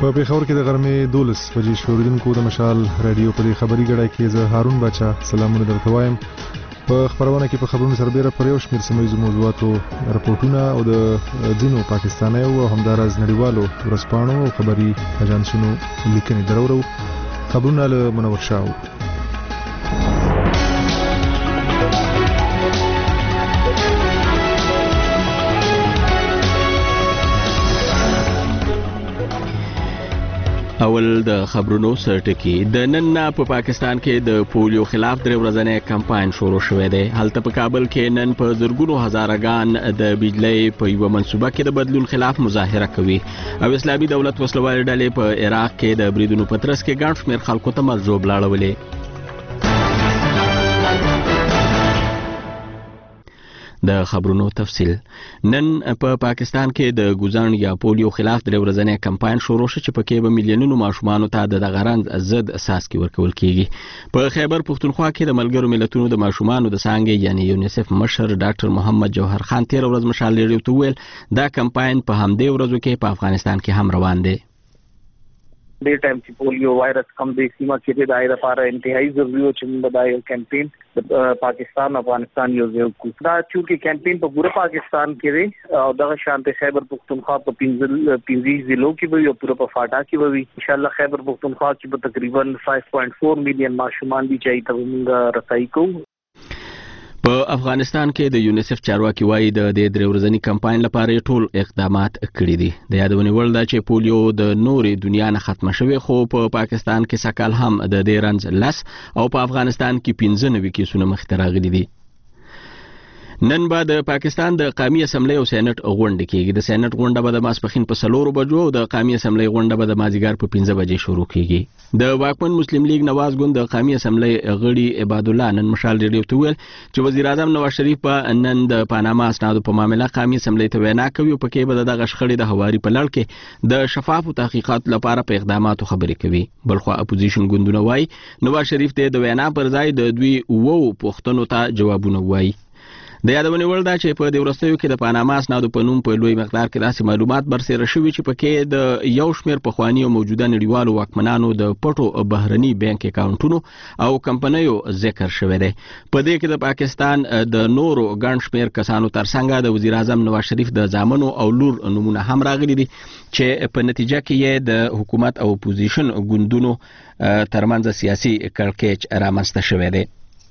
په پیښور کې د غرمې 12 بجې شوریدونکو د مشال رادیو په خبري غړای کې زه هارون بچا سلامونه درته وایم. په خبرونه کې په خبرونو سربېره پر یو شمېر سیمه‌ییزو موضوعاتو راپورټونه او د ځینو پاکستانیو او همداراز نړیوالو ورځپاڼو او خبري اژانسونو لیکنې درورو. خبرونه له منور شاو. اول د خبرونو سرټکی د نن په پاکستان کې د پولیو خلاف درې ورځنی کمپاین شروع شوی دی. هلته په کابل کې نن په زرګونو هزارګان د بجلی په یو منصوبه کې د بدلون خلاف مظاهره کوي او اسلامي دولت وسلوال ډلې په عراق کې د بریدونو په ترڅ کې ګڼ شمېر خلکو ته مرجوب لاړولې. د خبرونو تفصیل. نن په پاکستان کې د ګوزن یا پولیو خلاف درې ورځنی کمپاین شروع شو چې پکې به میلیونونو ماشومانو ته د غرض ضد څاڅکي ورکول کیږي. په خیبر پښتونخوا کې د ملګرو ملتونو د ماشومانو د څانګې یعنی یونیسف مشر ډاکټر محمد جوهر خان تیر ورځ مشال لري ته ویل دا کمپاین په همدې ورځو کې په افغانستان کې هم روان دی. دې ټایم چې پولیو وایرس کم د سیمه کې د دایره لپاره انتهایی ضروري او چې موږ د کمپاین پاکستان افغانستان یو ځای کو دا چې کمپاین په پوره پاکستان کې دی او دغه شانته خیبر پښتونخوا په 15 ضلعو کې به او پوره په فاټا کې به ان شاء الله خیبر پښتونخوا کې به تقریبا 5.4 میلیون ماشومان دي چې ته موږ رسایي کوو. په افغانستان کې د یونیسف چارواکي وایي د درې ورځنی کمپاین لپاره ټول اقدامات کړي دي. د یادونې وړ ده چې پولیو د نورې دنیا نه ختمه شوې خو په پاکستان کې سکل هم د دې رنځ لس او په افغانستان کې 15 کیسونه مخ ته راغلي دي. نن به د پاکستان د قومي اسمبلی او سېنات غونډه کیږي. د سېنات غونډه به د ماسپخین په 4 بجو او د قومي اسمبلی غونډه به د مازیګر په 15 بجې شروع کیږي. د واکمن مسلم لیگ نواز ګوند د قومي اسمبلی غړي عباد الله نن مشال ریډیو ته ویل چې وزیر اعظم نواز شریف په نن د پاناما اسنادو په معاملې قومي اسمبلی ته وینا کوي او پکې به دغه شخړې د هواري په لړ کې د شفاف تحقیقات لپاره په اقداماتو خبرې کوي. بلخو اپوزیشن ګوندونه وایي نواز شریف د وینا پر ځای د دوی وو پوښتنو ته جوابونه وایي. د یادونې وړ ده چې په دې ورستیو کې د پاناما اسنادو په نوم په لوی مقدار کې داسې معلومات برسېره شوي چې پکې د یو شمېر پخواني او موجوده نړیوالو واکمنانو د پټو بهرني بانک اکاونټونو او کمپنیو ذکر شوی دی. په دې کې د پاکستان د نورو ګڼ شمېر کسانو ترڅنګ د وزیر اعظم نواز شریف د زامنو او لور نمونه هم راغلي دي چې په نتیجه کې یې د حکومت او اپوزیشن ګوندونو ترمنځ سیاسي کړکېچ رامنځته شوی دی.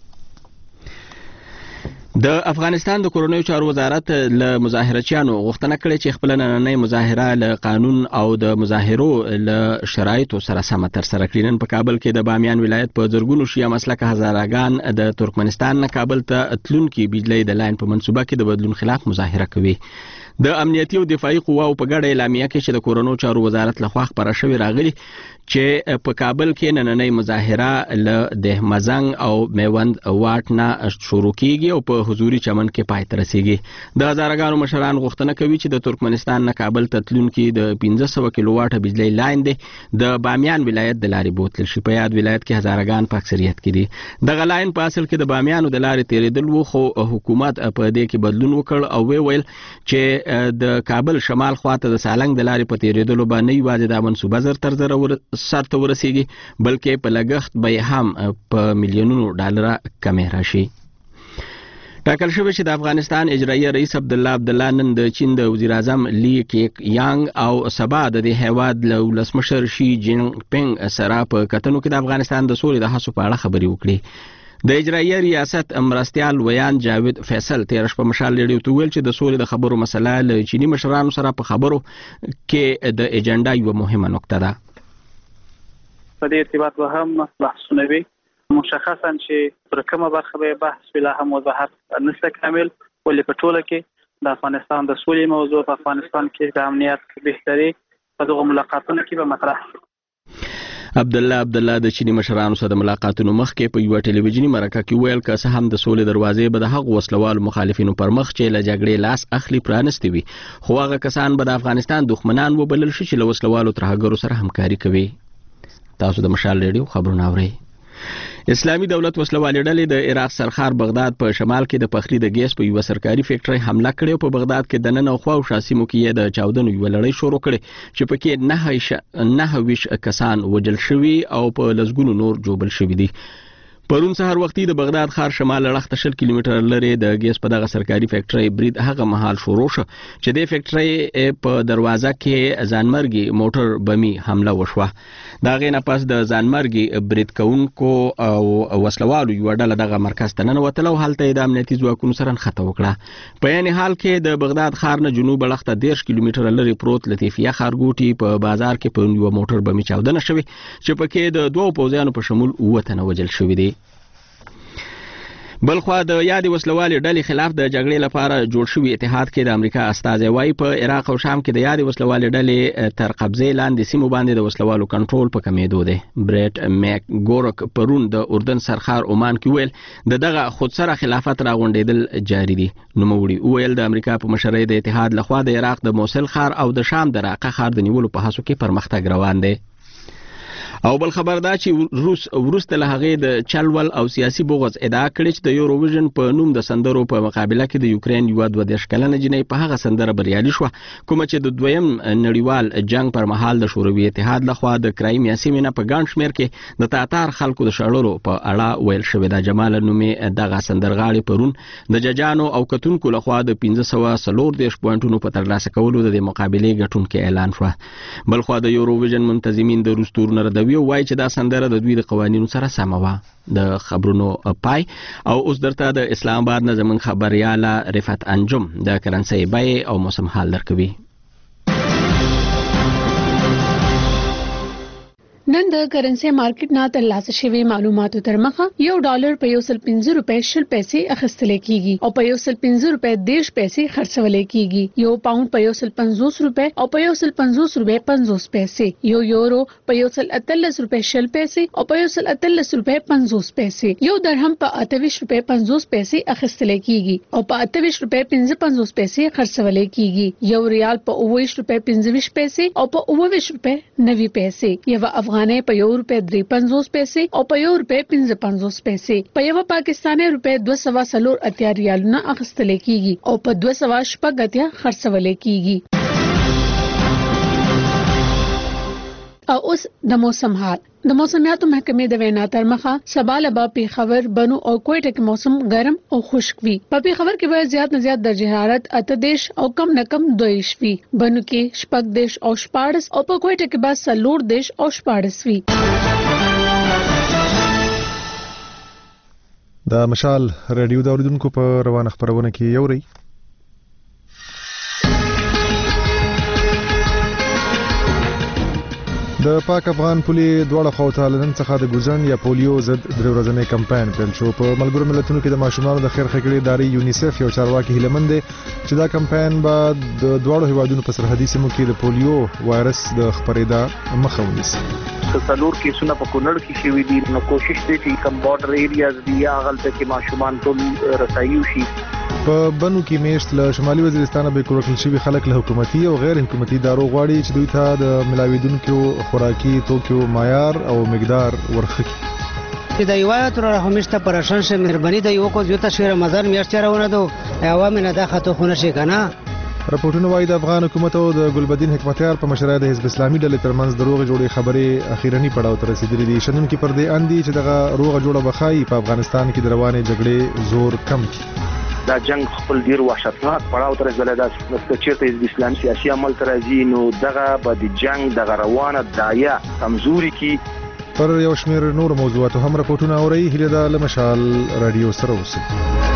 د افغانستان د کورنیو چارو وزارت له مظاهرچیانو غوښتنه کړې چې خپل نننۍ مظاهره له قانون او د مظاهرو له شرایطو سره سم ترسره کړي. نن په کابل کې د بامیان ولایت په زرګونو شیعه مسلکه هزارګان د ترکمنستان نه کابل ته تلونکي بجلی د لاین په منصوبه کې د بدلون خلاف مظاهره کوي. د امنیتي او دفاعي قواو په ګډه اعلامیه کې چې د کورونو چارو وزارت لخوا خبره شوې راغلي چې په کابل کې نننۍ مظاهره له دهمزنګ او میوند واټ نه شروع کیږي او په حضوري چمن کې پای ته رسیږي. د هزارګانو مشران غوښتنه کوي چې د ترکمنستان نه کابل ته تلونکي د 1500 کیلو واټه بجلی لاین دی د بامیان ولایت د لارې بوتل شي. په یاد ولایت کې هزارګان په اکثریت کې دي. دغه لاین په اصل کې د بامیانو د لارې تیریدل وو خو حکومت په دې کې بدلون وکړ او ویل چې د کابل شمال خواته د سالنګ د لارې په تیریدلو باندې یوازې د منصوبه زر تر زر سرته ورسیږي بلکې په لګښت به هم په میلیونونو ډالر کمې راشي. ټاکل شوی چې د افغانستان اجرایي رئیس عبدالله نن د چین د وزیر اعظم لی کیک یانګ او سبا د دې هیواد له ولسمشر شي جین پینګ سره په کتنو کې د افغانستان د سولې د هڅو په اړه خبرې وکړي. د اجرایي ریاست مرستیال ویان جاوید فیصل تیر شپه مشال لري تو ویل چې د سولې د خبرو مسله له چینی مشرانو سره په خبرو کې د ایجنډا یو مهمه نقطه ده. په دې ارتباط به هم بحثونه وي مشخصا چې پر کومه برخه به بحث ویلا هم وضاحت نشته کامل ولې په ټوله کې د افغانستان د سولې موضوع په افغانستان کې د امنیت بهتري په دغه ملاقاتونو کې به مطرح. عبدالله د چینی مشرانو سره د ملاقاتونو مخکې په یو ټلویزیونی مرکه کې ویل که څه هم د سولې دروازې به د هغو وسلوالو مخالفینو پر مخ چې له جګړې لاس اخلي پرانستې وي خو هغه کسان به د افغانستان دښمنان وبلل شي چې له وسلوالو ترهګرو سره همکاري کوي. تاسو د مشال ریډیو خبرونه اورئ. اسلامي دولت وسلوالې ډلې د عراق سرخار بغداد په شمال کې د پخلی د ګیس په یو سرکاري فیکټري حمله کړې او په بغداد کې د نن او خوا او شاسمو کې د چاودنو یو لړۍ شروع کړې چې پکې 9 کسان وژل شوي او په لسګونو نور جوبل شوي دي. پرون سهار وختي د بغداد ښار شمال لړخته 10 کیلومتر لري د ګیس په دغه سرکاري فیکټري برید هغه مهال شروع شو چې د فیکټري په دروازه کې ځانمرګي موټر بمي حمله وشوه. دا غینه پس د ځانمرګي برید کوونکو او وسلوالو یو ډله دغه مرکز ته ننوتل او هلته د امنیتي ځواکونو سره نښته وکړه. په یعنی حال کې د بغداد ښار نه جنوب لړخته 10 کیلومتر لري پروت لطیفیه ښارګوټي په بازار کې په یو موټر بمي چاودنه شوې چې پکې د دوه پوځیانو په شمول 9 تنه وژل شوي دي. بلخوا د یادې وسلوالې ډلې خلاف د جګړې لپاره جوړ شوی اتحاد کې د امریکا استازي وايي په عراق او شام کې د یادې وسلوالې ډلې تر قبضې لاندې سیمو باندې د وسلوالو کنټرول په کمیدو دی. بریټ میک ګورک پرون د اردن سرخار عمان کې ویل دغه خودسره خلافت راغونډېدل جاری دي. نوموړي ویل د امریکا په مشرۍ د اتحاد لخوا د عراق د موصل ښار او د شام د راقه ښار د نیولو په هڅو کې پرمختګ روان دی. او بل خبر دا چې روس ورسته له هغه د چلول او سیاسي بغض ادعا کړې چې د یوروویژن په نوم د سندرو په مقابله کې د یوکرين یو 22 کلنه جنۍ په هغه سندره بریالي شو کوم چې د دویم نړیوال جنگ پر مهال د شوروي اتحاد لخوا د کرایمیا سیمه په ګڼ شمېر کې د تاتار خلکو د شړلو په اړه ویل شوې ده. جمال نومي دغه سندرغاړي پرون د ججانو او کتونکو لخوا د 1540 پوینټونو په ترلاسه کولو د مقابله ګټونکو اعلان شو. بلخوا د یوروویژن منتظمین د روس تور نردوي وایي چې دا سندره د دوی د قوانینو سره سمه وه. د خبرونو پای او اوس درته د اسلام آباد نه زموږ خبرياله رفعت انجم د کرنسي بیې او موسم حال درکوي. نن د کرنسي مارکیټ نه ترلاسه شوی معلوماتو تر مخه $1 په 115 روپے شل پیسې اخیستل کیږي او په 115 روپے 10 پیسې خرڅول کیږي. یو پاوند په 150 روپے او په 150 روپے 50 پیسې. یو یورو په 138 روپے شل پیسې او په 138 روپے 50 پیسې. یو درهم په 28 روپے 50 پیسې اخیستل کیږي او په 28 روپے 55 پیسې خرڅول کیږي. یو ریال په 29 روپے 25 پیسې او په 29 روپے 90 پیسې. یو افغانۍ په $1.53 پیسې او په $1.55 پیسې. په یو پاکستاني روپے 240 ریالونه اخیستل کیږي او په 280 خرڅول کیږي. او اوس د موسم حال. د موسمیاتو محکمې د وینا تر مخه سبا لبا پیښور بنو او کوټه کې موسم ګرم او خشک وي. په پیښور کې به زیات نه زیات درجه حرارت 28 او کم نه کم 22 وي. بنو کې 14 او 14 او په کوټه کې به 14 او 14 وي. د مشال رادیو د اوریدونکو په روانه خبرونه کې یوري د پاک افغان پولې دواړه خواته لنن څخه د ګوزن یا پولیو ضد درې ورځې کمپاین پیل شو. په ملګرو ملتونو کې د ماشومانو د خیر ښېګړې ادارې یونیسف یو چارواکي هیلمن دی چې دا کمپاین به د دواړو هیوادونو په سرحدي سیمو کې د پولیو وایرس د خپرېدا مخه ونیسي. څلور کیسونه په کونړ کې شوي دي. نو کوشش دی چې کم بارډر ایریاز دي هغه ته کې ماشومان ټول رسایي وشي. په بنو کې میشت له شمالي وزیرستان به کورکل شوی خلک له حکومتي او غیر حکومتي ادارو غواړي چې دوی ته د ملاویدونکو خوراکي توکو معیار او مقدار ورخکي. د یوایت را همیشته پرشان شه مهرباني د یو کو زیاته شهر مزار میاشتهونه دو عوامل نه داخته خونه شي کنه. راپورټونه وايي د افغان حکومت او د ګلبدین حکمتیار په مشرۍ د حزب اسلامي ډلې ترمنځ دروغ جوړې خبرې اخیرنی پړاو ته رسیدلې دي. شنن کې پر دې اندي چې دغه روغه جوړه بخای په افغانستان کې د روانې جګړې زور کم کړي. دا جنگ خپل ډیر وحشتناک پړاو ته رسیدلی دا چې حزب اسلامي سیاسي عمل ته راځي نو دغه به د جنگ د روانه دایه کمزوري کی. پر یو شمېر نور موضوعاتو هم راپورټونه اوري. هیله ده له مشال رادیو سره اوسئ.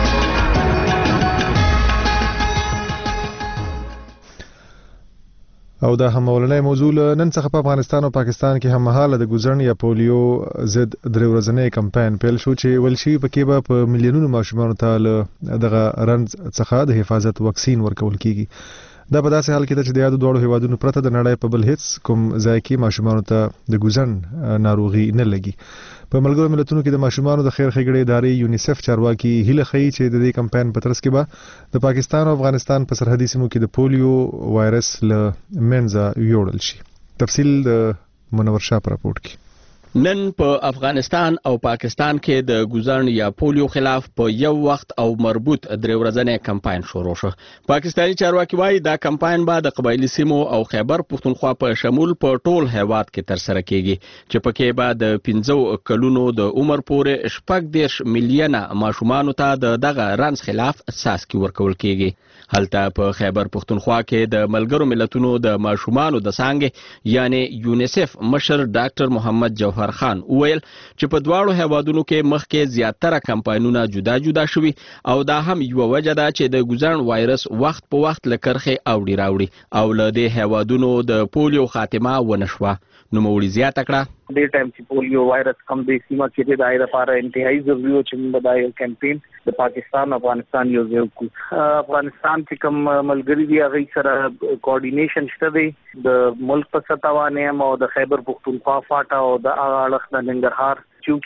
او دا هم اولنۍ موضوع نن څخه په افغانستان او پاکستان کې هم مهاله د ګوزن یا پولیو ضد درې ورځې کمپاین پیل شو چې ولشي پکې به په میلیونونو ماشومانو ته دغه رنځ څخه د حفاظت واکسین ورکول کیږي. دا په داسې حال کې چې د یادو دوړو هیوادونو پرته د نړۍ په بل هیڅ کوم ځای کې ماشومانو ته د ګوزن ناروغي نه لګي. په ملګرو ملتونو کې د ماشومانو د خیر ښېګړې ادارې یونیسف چارواکي هیله ښیي چې د دې کمپاین په ترڅ کې به د پاکستان او افغانستان په سرحدي سیمو کې د پولیو وایرس له منځه یوړل شي. تفصیل د منور شاه په راپورټ کې. نن په افغانستان او پاکستان کې د ګوزن یا پولیو خلاف په یو وخت او مربوط درې ورځنی کمپاین شروع شو. پاکستاني چارواکي وایي دا کمپاین به د قبایلی سیمو او خیبر پښتونخوا په شمول په ټول هیواد کې ترسره کیږي چې پکې به د 15 کلونو د عمر پورې 14 میلیونه ماشومان ته دغه رنځ خلاف څاڅکي ورکول کیږي. هلته په خیبر پښتونخوا کې د ملګرو ملتونو د ماشومانو د څانګې یعنی یونیسف مشر ډاکټر محمد جوهر خان وویل چې په دواړو هیوادونو کې مخکې زیاتره کمپاینونه جدا شوي او دا هم یو وجه ده چې د ګوزن وایرس وخت په وخت له کرخې اوړي راوړي او له دې هیوادونو د پولیو خاتمه ونشوه. نوموړي زیاته کړه دې ټایم چې پولیو وایرس کم د سیمه کې د دای لپاره انتهایی ضروري او چې موږ د کمپاین د پاکستان او افغانستان یو ځای کو افغانستان چې کوم ملګری دی هغه سره کوارډینیشن شته دی د ملک په سطح باندې او د خیبر پښتونخوا فاټا او د اړخ د ننګرهار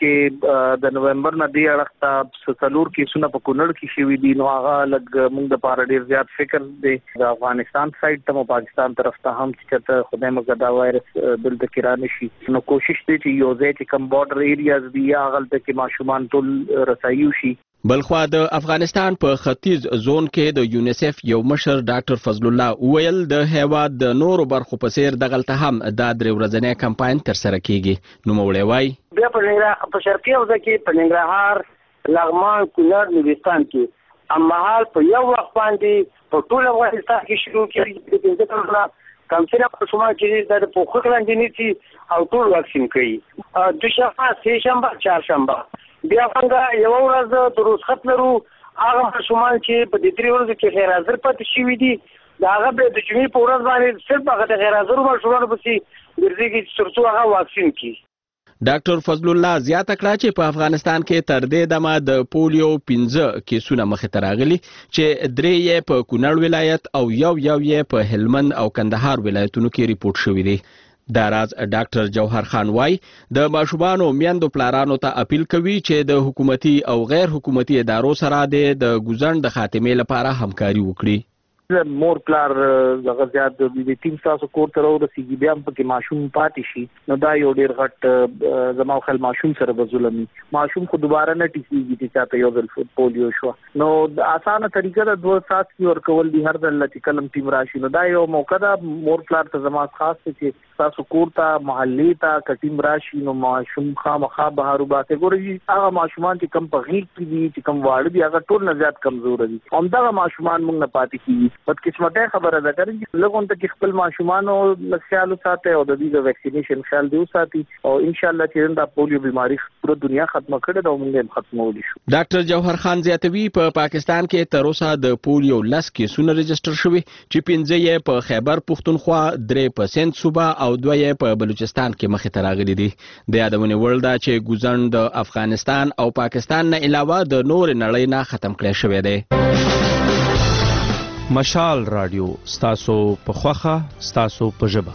چې د نومبر نه دی اړخ ته سلور کیسونه په کونړ کې شوي دي نو هغه لګ موږ د پاره ډیر زیات فکر دی د افغانستان سایډ ته پاکستان طرف ته هم چې خدای مګدا وایرس دلته کې را نشي نو کوشش دی چې یو ځای چې کم بارډر ایریاز دی هغه ته کې ماشومان ټول رسایي شي. بلخوا د افغانستان په ختیځ زون کې د یونیسف یو مشر ډاکټر فضل الله وویل د هیواد د نورو برخو په څیر دغلته هم د درې ورځنی کمپاین ترسره کیږي. نوموړی وایي بیا په شرقي حوزه کې په ننګرهار، لغمان، کونړ، نورستان کې هممهال په یو وخت باندې په ټول افغانستان کې شروع کیږي. د 15 کلونو کمپاین په شمال کې د پوښښ لاندې نیسي او ټول واکسین کوي. دوشنبه، سه شنبه، چهارشنبه بیا څنګه یو ورځ د رخصت لرو هغه ماشومان چې په دې 3 ورځو کې غیر حاضر پاتې شوي دي دا هغه به د جمعې په ورځ باندې صرف هغه د غیر حاضر ماشومان پسې ګرځي چې ترڅو هغه واکسین کړي. ډاکټر فضل الله زیاته کړه چې په افغانستان کې تر دې دمه د پولیو 15 کیسونه مخې ته راغلي چې 3 یې په کونړ ولایت او یو یې په هلمند او کندهار ولایتونو کې ریپورت شوی دی. دا راز ډاکټر جوهر خان وای د ماشومانو میندو پلارانو ته اپیل کوي چې د حکومتي او غیر حکومتي ادارو سره د ګوزن د خاتمې لپاره همکاري وکړي. مور پلار زغه زیات د ټیم تاسو کور ته ورسیږي بیا په کې ماشوم پاتې شي نو دا یو ډیر غټ زمو خل ماشوم سره بظلمي ماشوم خو دوباره نه ټیکيږي چې چاته یو ځل پولیو شو نو د اسانه طریقه د 2 سات کې ورکول دي هر ځل چې کلم ټیم راشي نو دا یو موقع ده مور پلار ته زما خاص چې تاسو کور ته محلي ته کټیم راشي نو ماشوم خامخا بهارو باته ګوري هغه ماشومان چې کم په غیږ کې دي چې کم واړه دي هغه ټول نه زیات کمزور دي همدغه ماشومان موږ نه پاتې کیږي په قسمته خبره ده چې لګون ته خپل ماشومان او لکسیالو ساته او د دې ویکسینیشن خیال دی ساتي او ان شاء الله چې دا پولیو بیماری ټول دنیا ختمه کړي دا موږ ختمول شو. ډاکټر جوهر خان زیاتوي په پاکستان کې تر اوسه د پولیو 10 کیسونه ريجستره شوي چې 15 یې په خیبر پښتونخوا 3% صوبه او 2 یې په بلوچستان کې مخې ته راغلي دي. د یادونه وړ ده چې ګوزن د افغانستان او پاکستان نه علاوه د نور نړۍ نه ختم کړی شوی دی. مشال رادیو ستاسو په خوخه ستاسو په ژبه.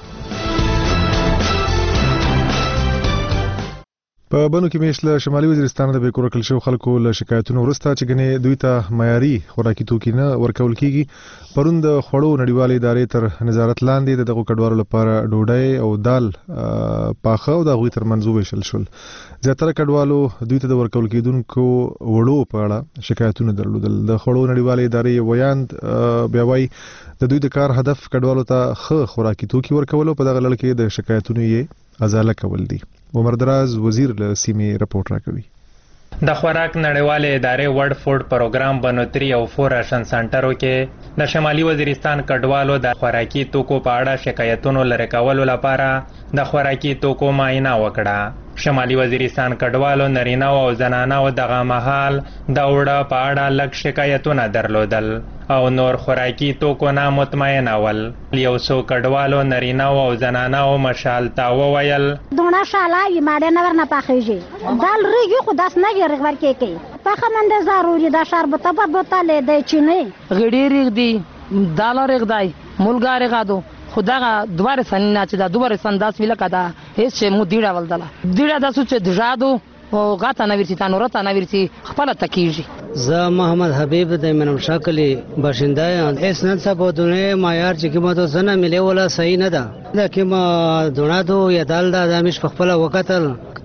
په بنو کې میشله شمالي وزیرستان د بیکور کل شو خلکو له شکایتونو ورسته چې غني دوی ته معیاري خوراکي توکي نه ورکول کیږي. پرون د خړو نړیوالې ادارې تر نظارت لاندې دغه کډوالو لپاره ډوډۍ او دال پاخه او د غوي تر منځو وشل شول. زیاتره کډوالو دوی ته د ورکول کېدونکو وړو په اړه شکایتونه درلودل. د خړو نړیوالې ادارې ویاند بیا وایي د دوی د کار هدف کډوالو ته ښه خوراکي توکي ورکول په دغه لړ کې د شکایتونو یې ازاله کول دي. عمر دراز وزیر له سیمې رپورټ راکوي. د خوراک نړیوالې ادارې ورډ فوډ پروګرام بنوتري او فور راشن سنټرو کې د شمالي وزیرستان کډوالو د خوراکي توکو په اړه شکایتونو لری کولو لپاره د خوراکي توکو معاینه وکړه. شمالي وزیرستان کډوالو نارینه او زنانه او دغه مهال د وړه په اړه لږ شکایتونه درلودل او نور خوراکي توکو نه مطمئن اول. یو څو کډوالو نارینه او زنانه او مشال تا وویل دونه شاله یې ماده نه ورنه پخېږي دال ریږي خو داس نه ګر ورکې کوي پخه منده ضروري دا شربت په بوتل دی چینه غړي ریغ دی دال ریغ دی مولګا ریغادو خداغه دوباره سنینا چې دا دوباره سنداس ویل کدا هیڅ مو دیړه ولدله دیړه د سوچ دژادو او غاټه نه ورسي تانو رته نه ورسي خپل تکیږي. زه محمد حبیب د منم شاکلی باشنده یم. اس نن سبا دونه معیار چې کومه تو سنه ملي ولا صحیح نه ده. دا کومه دونه دو یا دال دا دمش خپل وکتل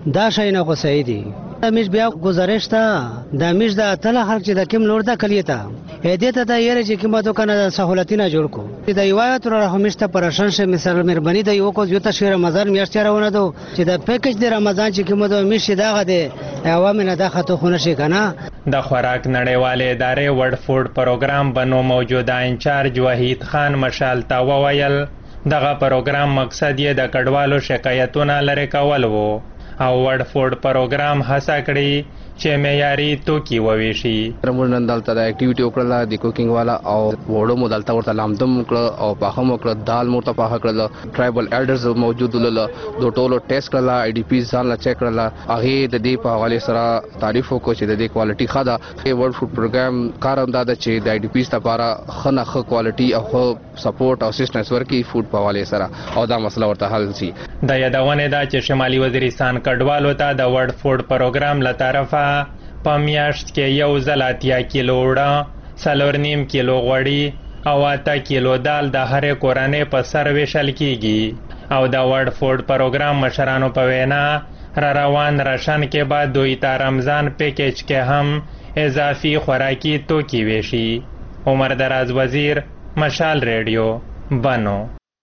دا شي نه خو صحیح دي همیش بیا گزارش تا د همیش د تل خلک چې د کوم لور دا کلیتا هدیت ته یې چې کومه دکانه د سہولتونه جوړ کو د یوایت را همیش ته پرشان شه مثال مهرباني د یو کو یو ته رمضان میاشت راونه دو چې د پیکج د رمضان چې کومه د همیش دغه د عوامو نه د خاطو خونه شي کنه د خوراک نړیوال ادارې ورډ فود پروګرام بنو موجوده انچارج وحید خان مشال تا وویل دغه پروګرام مقصد یې د کډوالو شکایتونه لري کول وو او ورډ فود پروګرام هڅه کړې چې معیاري توکي وویشي موږ نن دلته د اکټیویټي وکړه د کوکینګ والا او وړو مو دلته ورته لامدم کړ او پاخه مو کړ دال مو ته پاخه کړل ټرایبل ایلډرز موجود ول د ټولو ټیسټ کړل آی ډی پی ځان لا چیک کړل هغه د دې په حواله سره تعریف وکړو چې د دې کوالټي خاده د ورډ فود پروګرام کار هم دا چې د آی ډی پی لپاره خنه خ کوالټي او سپورټ او اسسټنس ورکي فود په حواله سره او دا مسله ورته حل شي د یادونه دا چې شمالي وزیرستان کډوالو ته د ورډ فود پروګرام له طرفه په میاشت کې یو ځل 8 کیلو وړه 4.5 کیلو غوړي او 8 کیلو دال د هرې کورنۍ په سر ویشل کیږي او د ورډ فود پروګرام مشرانو په وینا روان راشن کې بعد دوی ته رمضان پیکیج کې هم اضافي خوراکي توکي ویشي عمر دراز وزیر مشال ریډیو بنو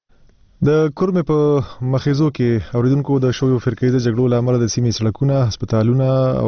د کورمې په مخیزو کې اوریدونکو د شویو فرقې د جګړو لامل د سیمې سړکونه، هسپتالونه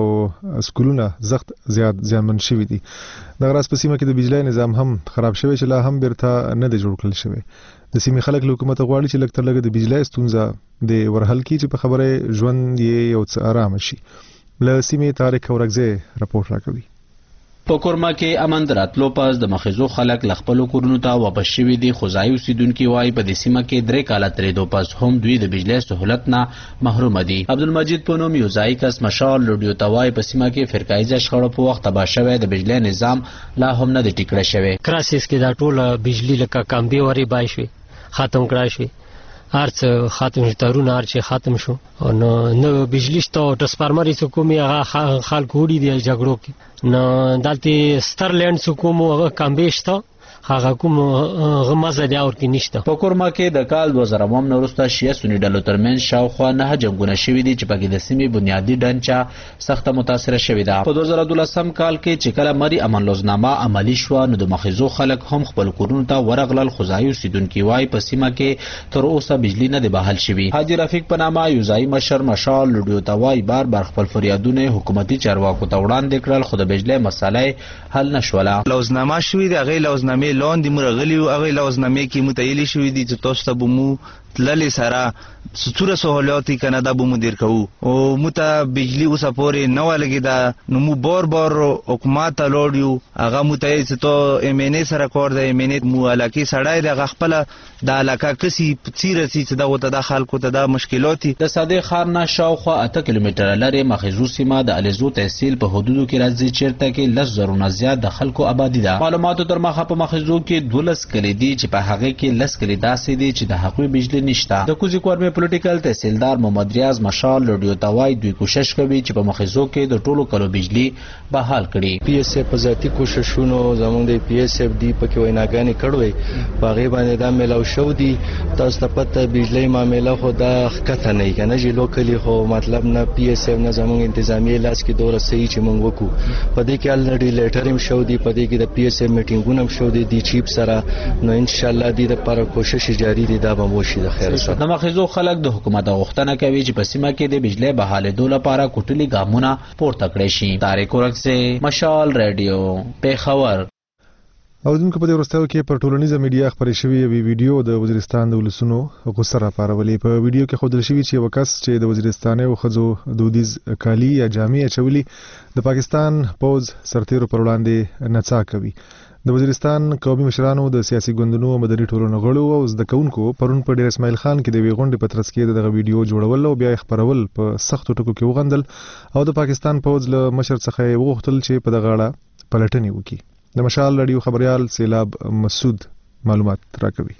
او سکولونه زخت زیات زیانمن شوي دي. د غراس په سیمه کې د بجلی نظام هم خراب شوی چې لا هم بیرته نه دی جوړ کړل شوی. د سیمې خلک له حکومت غواړي چې لږ تر لږه د بجلی ستونزه د ورحل کړي چې په خبره ژوند یې یو څه آرام شي. له سیمې طارق اورګزی راپورټ راکوي. په کورما کې امن دراتلو پس د مخیزو خلک ل خپل کورونو ته واپس شوي دي. خو ځای اوسیدونکي وایي په دې سیمه کې 3 کاله ترېدو پس هم دوی د بجلی سهولت نه محروم دي. عبدالمجید په نوم یو ځای کس مشال رادیو ته وایي په سیمه کې فرقایي شخړو په وخت تباه شوی د بجلی نظام لا هم نه دی ټیکړه شوی. کراسیس کې دا ټول بجلی لکه کامبي وری بای شوی ختم کړای شوی ارڅ ختم تارونه ارڅ ختم شو او نو بجلی شته ټرانسفارمر یې کومي هغه خلک وړي دي جګړو کې نو دلته سترلند سکومو هغه کمبېشته هغه کوم غمزه دی اور کې نشته. په کورما کې د کال 2000 نه وروسته شیعه سنی ډلو ترمنځ شاوخوا 9 جنگونه شوي دي چې پکې د سیمې بنیادی ډنچه سخته متاثره شوې ده. په 2012 کال کې چې کله مری امن لوزنامه عملی شو نو د مخیزو خلک هم خپل کورونو ته ورغلل. خو ځای اوسیدونکي وایي په سیمه کې تر اوسه بجلی نه دی بحال شوی. حاجی رفیق په نامه یو ځای مشر مشال رادیو ته وایي بار خپل فریادونه حکومتي چارواکو ته وړاندې کړل خو د بجلی مسالې حل نشوله. لوزنامه شوې ده هغه لوزنامه لاندې مرغلی او هغه لوزنامه کې متعلی شوې دي چې تاسو ته بمو تللی سره ستوره سہولیاتی کندا بو مدیر کو او متا بجلی اوسه پورې نو لګیدا نو مو بار حکومت ته لوړیو هغه متعی چې تو امنه سره کور د امنه مو علاقه سړای د غخپل د علاقه کسي چیرې چې دغه ته داخل کو ته د مشکلات د صادق خار نه شاوخوا 8 کیلومتره لري مخیزو سیمه د الیزو تحصیل په حدودو کې راځي چیرته کې 10,000 نه زیات د خلکو آبادی ده. معلوماتو تر مخه په مخیزو کې 12 کلی دي چې په هغه کې 10 کلی داسې دي چې د حقوقي بجلی نشته. د کوزي کورمې پولیټیکل تحصیلدار محمد ریاض مشال رادیو ته وایي دوی کوشش کوي چې په مخیزو کې د ټولو کلو بجلی بحال کړي. پی ایس اف ذاتی کوششونو زموږ د پی ایس اف دی په کې ویناګانې کړوي په هغه باندې دا ملاو شو دي. تاسو ته پته بجلی معاملې خو دا ښکته نه کنه چې لوکلی خو مطلب نه پی ایس اف نه زموږ انتظامی لاس کې دوره صحیح چې مونږ وکړو په دې کې الریډي لیټر هم شو دي په دې کې د پی ایس اف میټینګونه هم شو دي د چیف سره نو ان شاء الله دې لپاره کوشش جاری دي دا به وشي د خیر سره. د مخیزو خلک د حکومت غوښتنه کوي چې په سیمه کې د بجلی بحالېدو لپاره کوټلي ګامونه پورته کړي شي. طارق اورګزی مشال رادیو پیښور. اوریدونکو په دې وروستیو کې پر ټولنیزه میډیا خبرې شوې یوې ویډیو د وزیرستان د ولسونو غوسه راپارولې. په ویډیو کې ښودل شوي چې یو کس چې د وزیرستاني ښځو دودیز کالي یا جامې اچولي د پاکستان پوځ سرتیرو پر وړاندې نڅا کوي. د وزیرستان قومي مشرانو د سیاسي ګوندونو مدني ټولنو غړو او زده کوونکو پرون په ډیر اسماعیل خان کې د وی غونډې په ترڅ کې دغه ویډیو جوړول او بیا خبرول په سختو ټکو کې وغندل او د پاکستان پوځ له مشر څخه وغوښتل چې په دغه اړه پلټنې وکړي. د مشال رادیو خبريال سیلاب مسعود معلومات راکوي.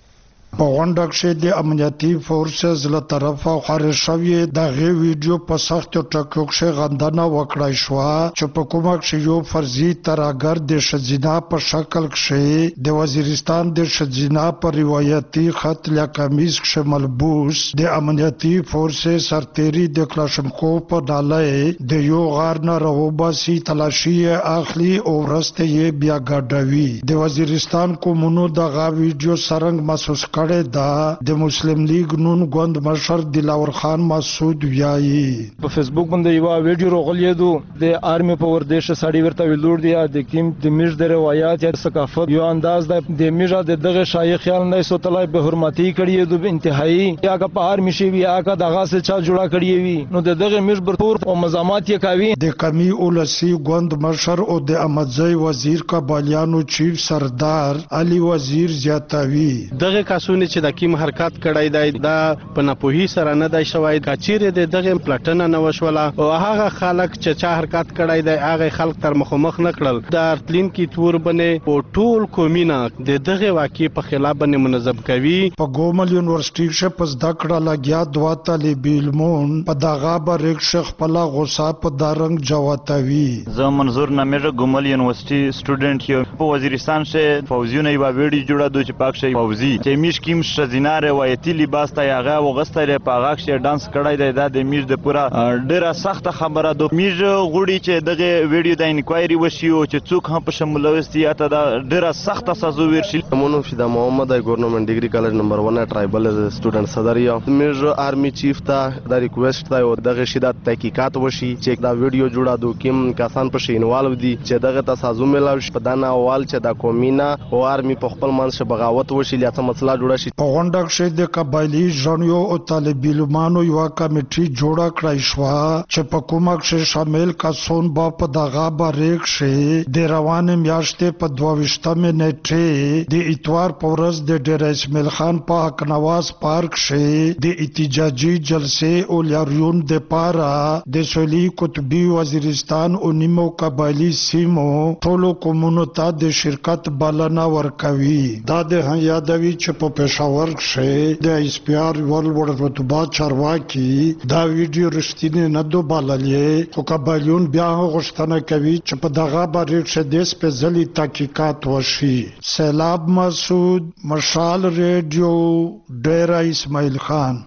په غونډه کې د امنیتي فورسز له طرفه خارج شوی دغه ویډیو په سخت ټکو کې غندنه وکړای شو چې په کومه کې یو فرضي تراګر د شزینا په شکل کې د وزیرستان د شزینا په روایتي خط له کمیز کې ملبوس د امنیتي فورسز سرتيري د کلاشنکوف په ډاله د یو غار نه راوباسي تلاشي اخلي او ورسته یې بیا ګډوي د وزیرستان کومونو دغه ویډیو سرنګ محسوس کړي دا د مسلم لیگ نون ګوند مشر دلاور خان مسعود ویایي په فیسبوک باندې یو ویډیو راغلیدو د آرمي په وردیش سړی ورته ویلور دی د کیم د میژ د روایت یا ثقافت یو انداز د میژه د دغه شای خیال نه سوتلای به حرمتي کړي د انتهایی یا که په آرمي شي یا که دغه څه چا جوړه کړی وي نو دغه میژ برتور او مزامات یې کوي د کمی اولسی ګوند مشر او د امدزی وزیر کابالیانو چیف سردار علي وزیر زیاتوي دغه کسونه چې د کیم حرکت کړی دی دا په نپوهی سره نه دی شوی کچېره د دغه پلاتنه نه وشوله او هغه خلک چې چا حرکت کړی دی هغه خلک تر مخ نه کړل د ارتلین کی تور بنې او ټول کومینه د دغه واقع په خلاف باندې منظم کوي په ګومل یونیورسيټي کې پس د کړه لګیا دوا طالب علمون په دغه بریک شیخ په غوسه په دارنګ جواتوي زه منظور نامیره ګومل یونیورسيټي سټوډنټ یم په وزیرستان کې فوزیونه یو ویډیو جوړه دوی چې پاک شي فوزي چې میش کیم شزینا روایتي لباس ته هغه وغستره په هغه کې ډانس کړای دی د میش د پورا ډیره سخت خبره د میش غوړي چې دغه ویډیو د انکوایري وشي او چې څوک هم په شمولوستي اته د ډیره سخت سزا ورشي مونږ فدا محمد ګورنمنت ډیګري کالج نمبر 1 ټرایبل سټوډنټ صدر یم میش آرمي چیف ته د ریکوست ته او دغه شدت تحقیقات وشي چې دا ویډیو جوړا دو کیم کسان په شینوالو دي چې دغه تاسو ملاوي په دانا اول چې د کومینا او آرمي په خپل منځ بغاوت وشي لته مسله جوړه شي په غونډه کې د قبایلی ژوندو او طالب علمانو یو کمیټي جوړه کړای شو چې په کومه کې شامل کسون په دغه باریک شي د روان میاشتې په 22 نیټه د اتوار په ورځ د ډیر اسماعیل خان په حق نواز پارک شي د احتجاجي جلسې او لاریون د پارا د سولي قطبي وزیرستان او نیمو قبایلی سیمو ټولو کومونو ته د شرکت بلنه ورکوي دا د یادوي چې په پېښور کې د اس پی آر ورلد رتبه چارواکي دا ویډیو رښتینی نه دو باللې خو قبایلیون بیا غوښتنه کوي چې په دغه باندې چې د سپېڅلي تحقیقات وشي سیلاب مسعود مشال ریډیو ډیره اسماعیل خان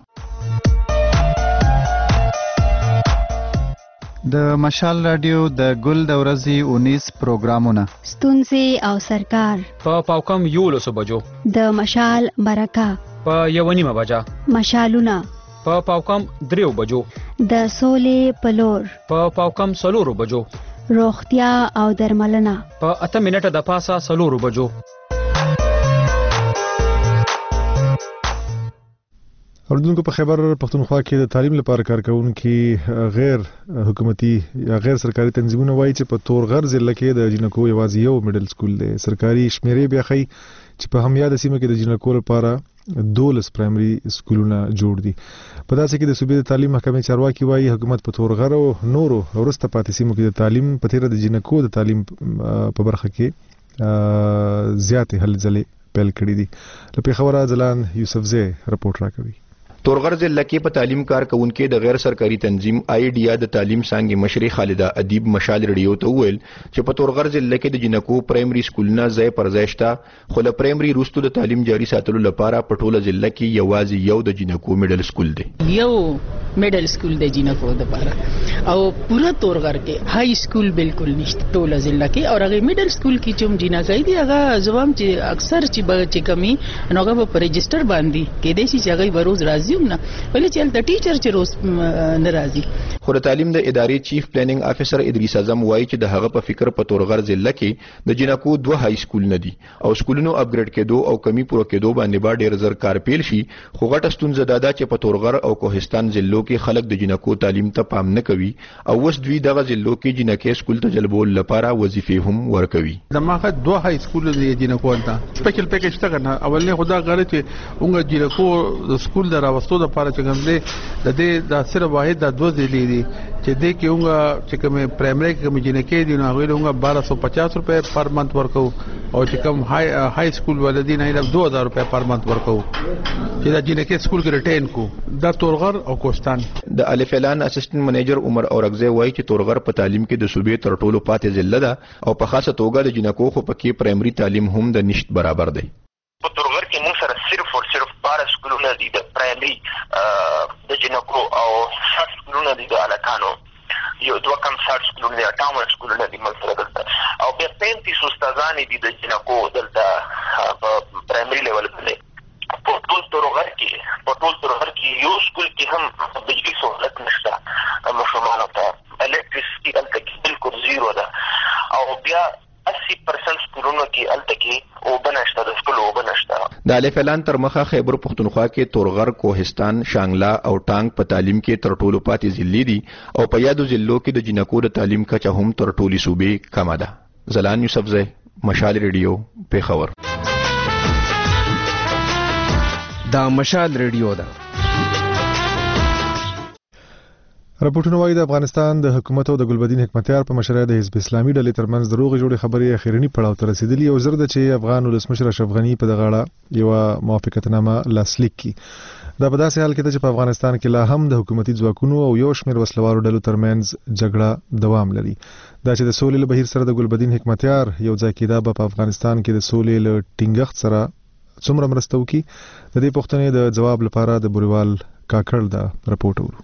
د مشال رادیو د ګل د ورځې 19 پروګرامونه ستونزې او سرکار په پاوکم یو لسو بجو د مشال برکه په یونیمه بجا مشالونه په پاوکم دریو بجو د سولې پلور په پاوکم سلورو بجو روغتیا او درملنه په 8 منټه د پاسه سلورو بجو اوردونکو په خیبر پختونخوا کې د تعلیم لپاره کارکونکو غیر حکومتي یا غیر سرکاري تنظیمونه وایي چې په تورغر ضلع کې د جنکو یوازې یو میډل سکول دی سرکاري شمیرې بیا خي چې په همیاده سیمه کې د جنکو لپاره 12 پرایمري سکولونه جوړ دي په داسې کې د صوبې د تعلیم محکمې چارواکي وایي حکومت په تورغر او نورو ورسته پاتې سیمو کې د تعلیم په تیر د جنکو د تعلیم په برخه کې زیات هلې ځلې پیل کړې دي لکه خبره ځلان یوسفزی رپورټ راکوي تورغر ضلع کې په تعلیم کارکونکو د غیر سرکاري تنظیم آیډیا د تعلیم څنګه مشري خالده ادیب مشال ریډیو ته ویل چې په تورغر ضلع کې د جنکو پرایمري سکولونه ځای پر ځای شته خو له پرایمري روستو د تعلیم جاري ساتلو لپاره په ټوله ضلع کې یوازې یو د جنکو میډل سکول دی یو میډل سکول دی جنکو لپاره او پورا تورغر کې های سکول بالکل نشته ټوله ضلع کې او هغه میډل سکول کې چې جنکای دی هغه زوام چې اکثر چې کمی نوغه په رجستر باندې کې دي چې هغه بروز راځي نه ولې چې د ټیچر چې روز ناراضي خو د تعلیم د ادارې چیف پلانینګ افیسر ادریس اعظم وایي چې د هغه په فکر په تورغر ضلع کې د جنکو 2 های سکول نه دي او سکولونو اپګریډ کېدو او کمی پوره کېدو باندې با ډیر زر کار پیل شي خو غټه ستونزه دا چې په تورغر او کوهستان ضلعو کې خلک د جنکو تعلیم ته پام نه کوي او وس دوی دغه ضلعو کې جنکې سکول ته جلبول لپاره وظیفې هم ورکوي دماغه 2 های سکول دی جنکو ته سپیشل پیکیج ته کنه اولنه خدا غره چې اونګه جنکو د سکول دراوستو د لپاره چې ګمله د دې د صرف واحد د 2 ضلع دي چې دې کې اونګه چې کوم پرایمري کې کوم جنکې دي نو هغه اونګه 1250 روپے پر منث ورکو او چې کوم های سکول ولدین ایله 2000 روپے پر منت ورکو چې دا جنکه سکول کې ریټین کو دا تورغر او کوستان. د الف اعلان اسسټنټ منیجر عمر اورغزی وایي چې تورغر په تعلیم کې د صوبې تر ټولو پاتې ضلع ده او په خاصه توګه د جنکو خو پکې پرایمري تعلیم هم د نشت برابر دی. په تورغر کې موږ سره صرف او صرف 12 سکولونه دي د پرایمري د جنکو او 60 سکولونه دي د الکانو، یو دوه کم 60 سکولونه دي 58 سکولونه دي موږ سره دلته، او بیا 35 استادان دي د جنکو دلته په پرایمري لیول باندې. په ټول تورغر کې یو سکول کې هم بجلی سہولت نشته ماشومانو ته، الکتریسټي هلته کې بالکل زیرو ده، او بیا 80% سکولونو کې هلته کې اوبه نشته، د سکول اوبه نشته. د الف اعلان تر مخه خیبر پښتونخوا کې تورغر، کوهستان، شانګلا او ټانګ په تعلیم کې تر ټولو پاتې ضلع دي او په یادو ضلعو کې د جنکو د تعلیم کچه هم تر ټولې صوبې کمه ده. زلان یوسفزی، مشال ریډیو، پیښور. دا مشال ریډیو ده. راپورټونه وايي د افغانستان د حکومت او د ګلبدین حکمتیار په مشرۍ د حزب اسلامي ډلې ترمنځ د روغې جوړې خبرې اخیرني پړاو ته رسیدلي او زر ده چې افغان ولسمشر اشرف غني په دغه اړه یو موافقتنامه لاسلیک کړي. دا په داسې حال کې ده چې په افغانستان کې لا هم د حکومتي ځواکونو او یو شمېر وسلوالو ډلو ترمنځ جګړه دوام لري. دا چې د سولې له بهیر سره د ګلبدین حکمتیار یو ځای کېدا به په افغانستان کې د سولې له ټینګښت سره څومره مرسته وکړي، د دې پوښتنې د جواب لپاره د بوریوال کاکړ دا راپورټ ورو.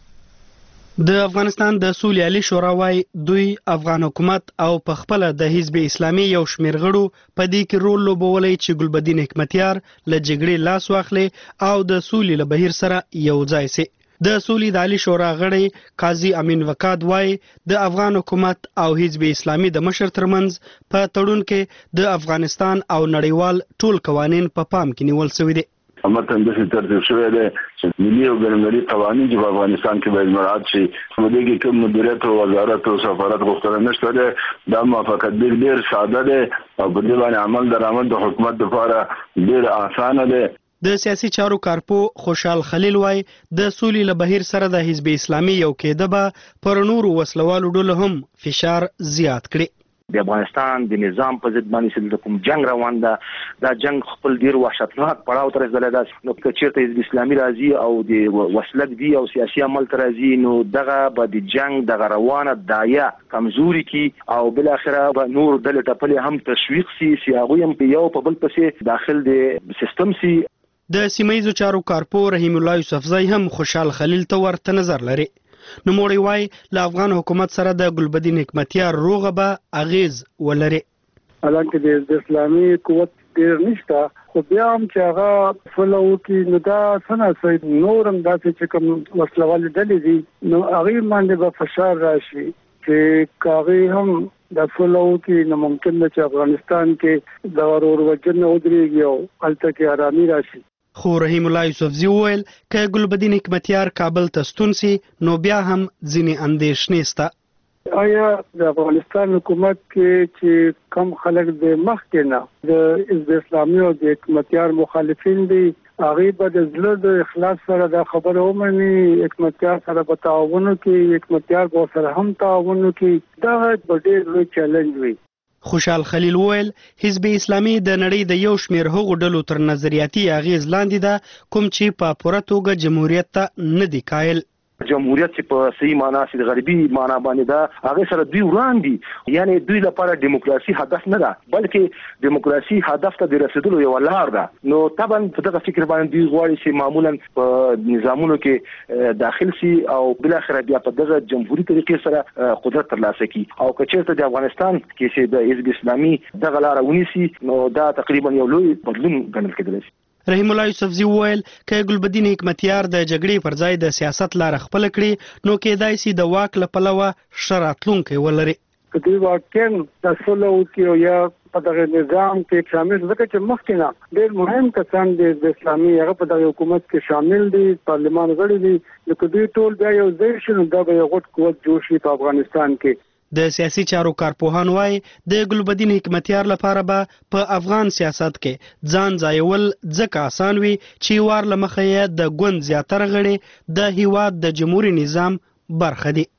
د افغانستان د سولې عالی شورا وايي دوی افغان حکومت او په خپل د حزب اسلامي یو شمېر غړو په دې کې رول لوبولی چې ګلبدین حکمتیار له جګړې لاس واخلي او د سولې له بهیر سره یو ځای سي. د سولې د عالی شورا غړی قاضي امین وکاد وايي د افغان حکومت او حزب اسلامي د مشر ترمنځ په تړون کې د افغانستان او نړیوال ټول قوانین په پام کې نیول شوی دي. متن د ترتیب شوی دی چې ملي او بین‌المللي قوانین چې په افغانستان کې باید مراعات شي. په دې کې کوم مدیریت او وزارت او سفارت غوښتنه نشته ده. دا موافقت ډېر ساده ده او په دې باندې عمل درآمد د حکومت لپاره ډېر اسانه ده. د سیاسي چارو کارپو خوشحال خلیل وايي د سولې له بهیر سره د حزب اسلامي یو کېده به پر نورو وسلوالو ډلو هم فشار زیات کړي. د افغانستان د نظام په ضد باندې کوم جنگ روان ده، دا جنگ خپل ډیر وحشتناک پړاو ته رسیدلی ده. نو که چېرته حزب اسلامي راځي او د وسلک دی او سیاسي عمل ته راځي، نو دغه به د جنگ دغه روانه دایه کمزوري کی او بالاخره به نور ډلې ټپلې هم تشویق سي، هغوی هم یو په بل پسې داخل د سیستم سي. د سیمهیزو چارو کارپو رحیم الله یوسفزی هم خوشحال خلیل ته ورته نظر لري. نوموړی وايي له افغان حکومت سره د ګلبدین حکمتیار روغه به اغیز ولري. حالانکه د اسلامي قوت ډیر نشته، خو بیا هم چې هغه فلو کې نو دا څنګه نورم داسې چې کوم وسلوال ډلې دي نو هغه باندې به فشار راشي چې هغه هم د فلو کې نو ممکن ده چې افغانستان کې د ورور وجنه ودرېږي او هلته کې آرامي راشي. خو رحیم الله یوسفزی وویل که ګلبدین حکمتیار کابل ته ستون سي نو بیا هم ځینې اندېښنې شته. آیا د افغانستان حکومت کې چې کم خلک د مخکې نه د حزب اسلامي او د حکمتیار مخالفین دي، هغه به د زړه د اخلاص سره دا خبره ومني، حکمتیار سره به تعاون وکړي، حکمتیار به سره هم تعاون وکړي، دا به ډېر لوی چیلنج وي. خوشحال خلیل وویل حزب اسلامي د نړۍ د یو شمېر هغو ډلو تر نظریاتي اغیز لاندې ده کوم چې په پوره توګه جمهوریت ته نه دي قایل. جمهوریت چې په صحیح معنا چې د غربي معنا باندې ده، هغه سره دوی وړاندې، یعنی دوی لپاره دیموکراسي هدف نه ده بلکې دیموکراسي هدف ته د رسیدلو یو لار ده. نو طبعا په دغه فکر باندې دوی غواړي چې معمولا په نظامونو کې داخل سي او بل اخر بیا په دغه جمهوریت طریقې سره قدرت ترلاسه کړي. او که چېرته د افغانستان کې چې د حزب اسلامي دغه لار ونیسي نو دا تقریبا یو لوی بدلون ګڼل کېدلی شي. رحیم الله یوسفزی وویل که ګلبدین حکمتیار د جګړې پر ځای د سیاست لار خپل کړي نو کېدای شي د واک له پلوه ښه راتلونکی ولري. که دوی واقعا د سولې وکړي او یا په دغه نظام کې شامل، ځکه چې مخکې نه ډېر مهم کسان د اسلامي هغه په دغه حکومت کې شامل دي، پارلمان غړي دي، نو که دوی ټول بیا یو ځای شي نو دا به یو غټ قوت جوړ شي په افغانستان کې. د سیاسي چارو کارپوهان وايي د ګلبدین حکمتیار لپاره به په افغان سیاست کې ځان ځایول ځکه آسان وي چې وار له مخه یې د ګوند زیاتره غړي د هیواد د جمهوریت نظام برخه دي.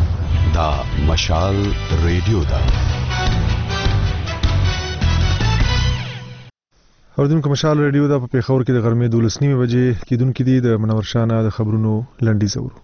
دا مشال ریډیو ده. اوردونکو مشال رادیو د پیښور کې د غرمې 12:30 بجې کیدونکې دي د منور شانه د خبرونو لنډي زورو.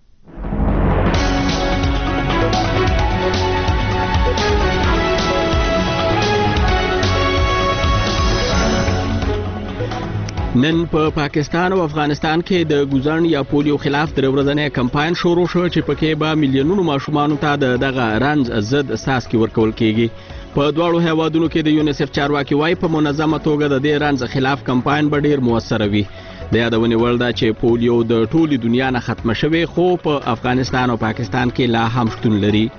نن په پاکستان او افغانستان کې د ګوزن یا پولیو خلاف د ورځنی کمپاین شروع شو چې پکې به میلیونونو ماشومان ته دغه رنځ ضد څاڅکي ورکول کیږي. په دواړو هیوادونو کې د یونیسف چارواکي وايي په منظمه توګه د دې رنځ خلاف کمپاین به ډیر موثر وي. د یادونې وړ ده چې پولیو د ټولې دنیا نه ختمه شوې خو په افغانستان او پاکستان کې لا هم شتون لري.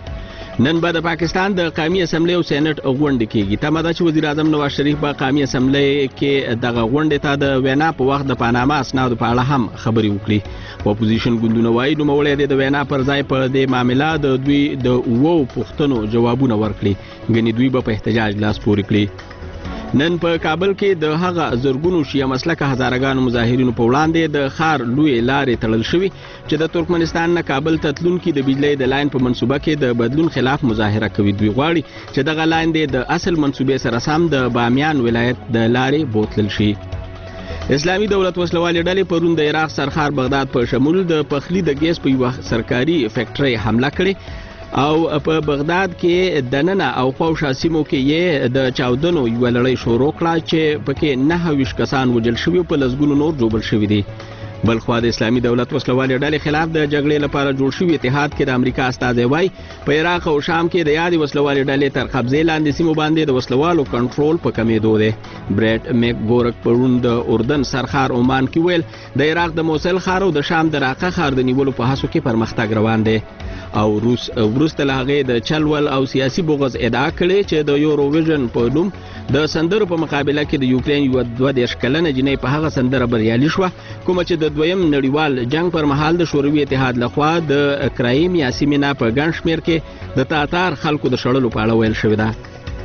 نن به د پاکستان د قومي اسمبلی او سېنات غونډه کیږي. تمه ده چې وزیر اعظم نواز شریف به قومي اسمبلی کې دغه غونډه ته د وینا په وخت د پاناما اسناد په اړه هم خبري وکړي. اپوزیشن ګوندونه وایي نوموړی د وینا پر ځای په دې معاملې د دوی د وو پښتنو جوابونه ورکړي. غني دوی به په احتجاج لاس پورې کړي. نن په کابل کې د هغه زرګونو شیعه مسلکه هزارګانو مظاهرینو په وړاندې د خار لوی لارې تړل شوې چې د ترکمنستان نه کابل ته تلونکي د بجلی د لاین په منصوبه کې د بدلون خلاف مظاهره کوي. دوی غواړي چې دغه لاین د اصل منصوبې سره سم د بامیان ولایت د لارې بوتلل شي. اسلامي دولت وسلوالې ډلې پرون د عراق سرخار بغداد په شمول د پخلی د ګیس په یو سرکاري فیکټري حمله کړې او په بغداد کې دننه او خوشا سیمو کې یې د چاودنو یو لړۍ شروع کړه چې پکې 29 کسان وژل شوي په لسګونو نور جوړ شوي دي. بلخوا د اسلامي دولت وسلوالې ډلې خلاف د جګړې لپاره جوړ شوی اتحاد کې د امریکا استازي وای په عراق او شام کې د یادې وسلوالې ډلې تر قبضې لاندې سیمو باندې د وسلوالو کنټرول په کمیدو دی. بریټ میک ګورک پرون د اردن سرخار عمان کې ویل د عراق د موصل ښار او د شام د راقه ښار د نیولو په هڅو کې پرمختګ روان دی. او روس وروسته له هغې د چلول او سیاسي بغض ادعا کړې چې د یوروویژن په نوم د سندرو په مقابله کې د یوکرین یو 22 کلنه جنۍ په هغه سندره بریالي شوه کومه چې د دویم نړیوال جنگ پر مهال د شوروي اتحاد لخوا د کرایمیا سیمې نه په ګڼ شمېر کې د تاتار خلکو د شړلو په اړه ویل شوې ده.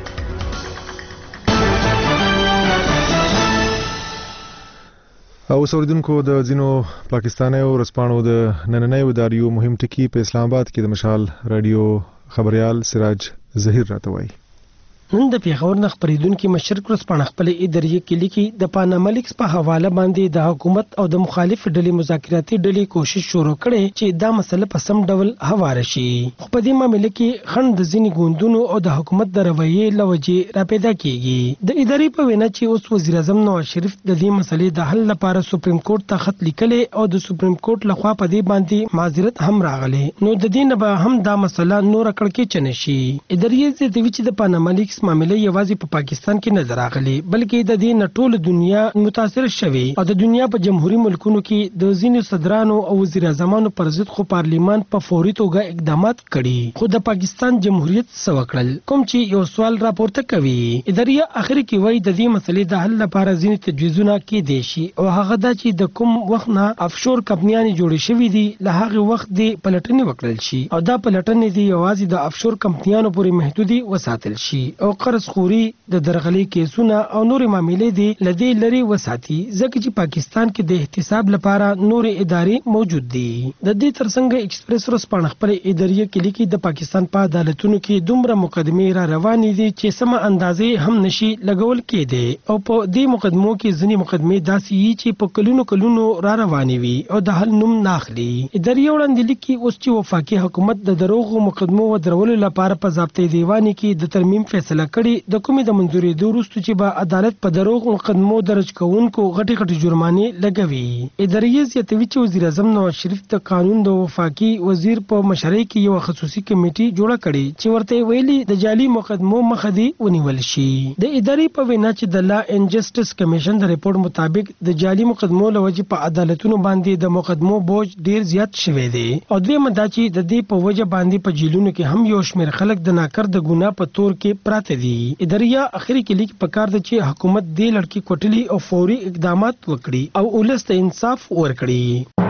او اوریدونکو د ځینو پاکستاني او رسپانو د نننۍ اداریو مهم ټکی په اسلام آباد کې د مشال رادیو خبريال سراج ظهیر راته وایي. نن د پیښور نه خبرېدونکو مشرک رسپانه خپل ادارې کې لیکي د پاناما لیکس په حواله باندې د حکومت او د مخالف ډلې مذاکراتي ډلې کوشش شروع کړي چې دا مسله په سم ډول هواره شي. خو په دې معاملې کې خند د ځینې ګوندونو او د حکومت د رویې لوجې را پیدا کیږي. د ادارې په وینا چې اوس وزیر اعظم نواز شریف د دې مسلې د حل لپاره سپریم کورټ ته خط لیکلی او د سپریم کورټ لخوا په دې باندې معذرت هم راغلی. نو د دې نه به هم دا مسله نور کړکې چنه شي. ادارې د وچ د پاناما لیکس معاملې یوازې په پاکستان کې نه راغلي بلکې د دې نه ټول دنیا متاثر شوی او د دنیا په جمهوریت ملکونو کې د ځینو صدرانو او وزیر اعظمانو پر ضد خو پارلیمان په فوري توګه اقدامات کړي. خو د پاکستان جمهوریت څه وکړل کوم چې یو سوال راپورته کوي. ادارې اخر کې وایي د دې مسلې د حل لپاره ځینې تجویزونه کېدای شي او هغه دا چې د کوم وخت نه افشور کمپنیان جوړې شوې دي له هغه وخت د پلټنې وکړل شي او دا پلټنې دي یوازې د افشور کمپنیانو پورې محدودي وساتل شي او قرض خوري د درغلي کیسونه او نور معاملې دي لدی لري وساتي ځکه چې پاکستان کې د احتساب لپاره نور ادارې موجود دي. د دې ترڅنګ ایکسپریس رسپانه خپل ادارې کې لیکي د پاکستان په عدالتونو کې دومره مقدمې را روانې دي چې سم اندازې هم نشي لګول کېدي او په دې مقدمو کې ځینې مقدمې داسې چې په کلونو را روانې وي او د حل نوم ناخلي. ادارې وړاندې لیکي اوس چې وفاقي حکومت د دروغو مقدمو ودرولو لپاره په ضابطه دیوانی کې د ترمیم فیصله کړي د کومې د منځوري د وروسته چې به عدالت په دروغ مقدمو درج کوونکو غټي جرمانې لګوي. ادارې زیاتوي چې وزیر اعظم نواز شریف د قانون د وفاقي وزیر په مشرۍ کې یو خصوصي کمیټي جوړه کړي چې ورته ویلي د جعلي مقدمو مخه دی ونیول شي. د ادارې په وینا چې د لا اینڈ جسټس کمیشن د ریپورت مطابق د جعلي مقدمو لوجې په عدالتونو باندې د مقدمو بوج ډیر زیات شوی دی او دوی مدا چې د دې په وجه باندې په جیلونو کې هم یو شمېر خلک د ناکر د ګناه په تور کې پراته دي. ادارې اخري کې لیک پکار د چې حکومت دې لړکی کوټلی او فوري اقدامات وکړي او ولست انصاف ورکړي.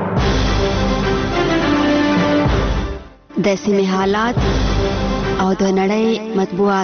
د سیمې حالات او د نړۍ مطبوعات.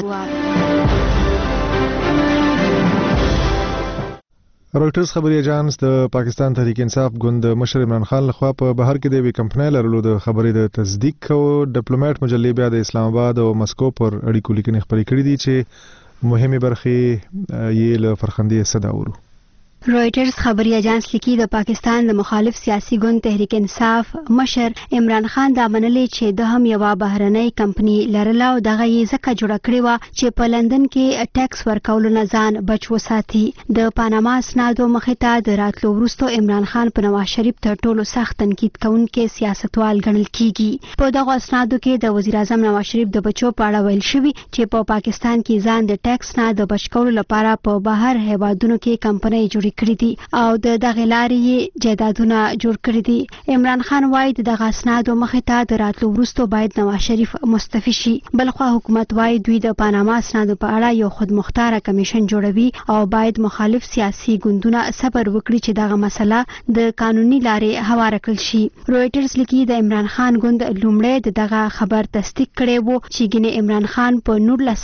رويټرز خبري اژانس د پاکستان تحریک انصاف ګوند مشر عمران خان لخوا په بهر کې د وی کمپنۍ لرلو د خبرې د تصدیق او ډیپلوماټ مجلې بیا د اسلام آباد او مسکو پر اړیکو لیکنې خبرې کړې دي چې مهمه برخې یې له فرخندې صدا ورو. رویټرز خبري اژانس لیکي د پاکستان د مخالف سیاسي ګوند تحریک انصاف مشر عمران خان دا منلې چې د هم یو بهرنۍ کمپنی لرله او دغه یې ځکه جوړه کړې و چې په لندن کې ټیکس ورکولو نه ځان بچ وساتي. د پاناما اسنادو مخې ته د راتلو وروسته عمران خان په نواز شریف تر ټولو سخت تنقید کوونکی سیاستوال ګڼل کیږي. په دغه اسنادو کې د وزیر اعظم نواز شریف د بچو په اړه ویل شوی چې په پاکستان کې ځان د ټیکس نه د بچ کولو لپاره په بهر هیوادونو کې کمپنۍ جوړې کړې دي او د دغه لارې جایدادونه جوړ کړی دي. عمران خان وایي دغه اسنادو مخې ته د راتلو وروسته باید نواز شریف مستعفي شي. بلخوا حکومت وایي دوی د پاناما اسنادو په اړه یو خودمختار کمیشن جوړوي او باید مخالف سیاسي ګوندونه صبر وکړي چې دغه مسله د قانوني لارې هواره کړل شي. رویټرز لیکي د عمران خان ګوند لومړی دغه خبر تصدیق کړی وو چې ګینه عمران خان په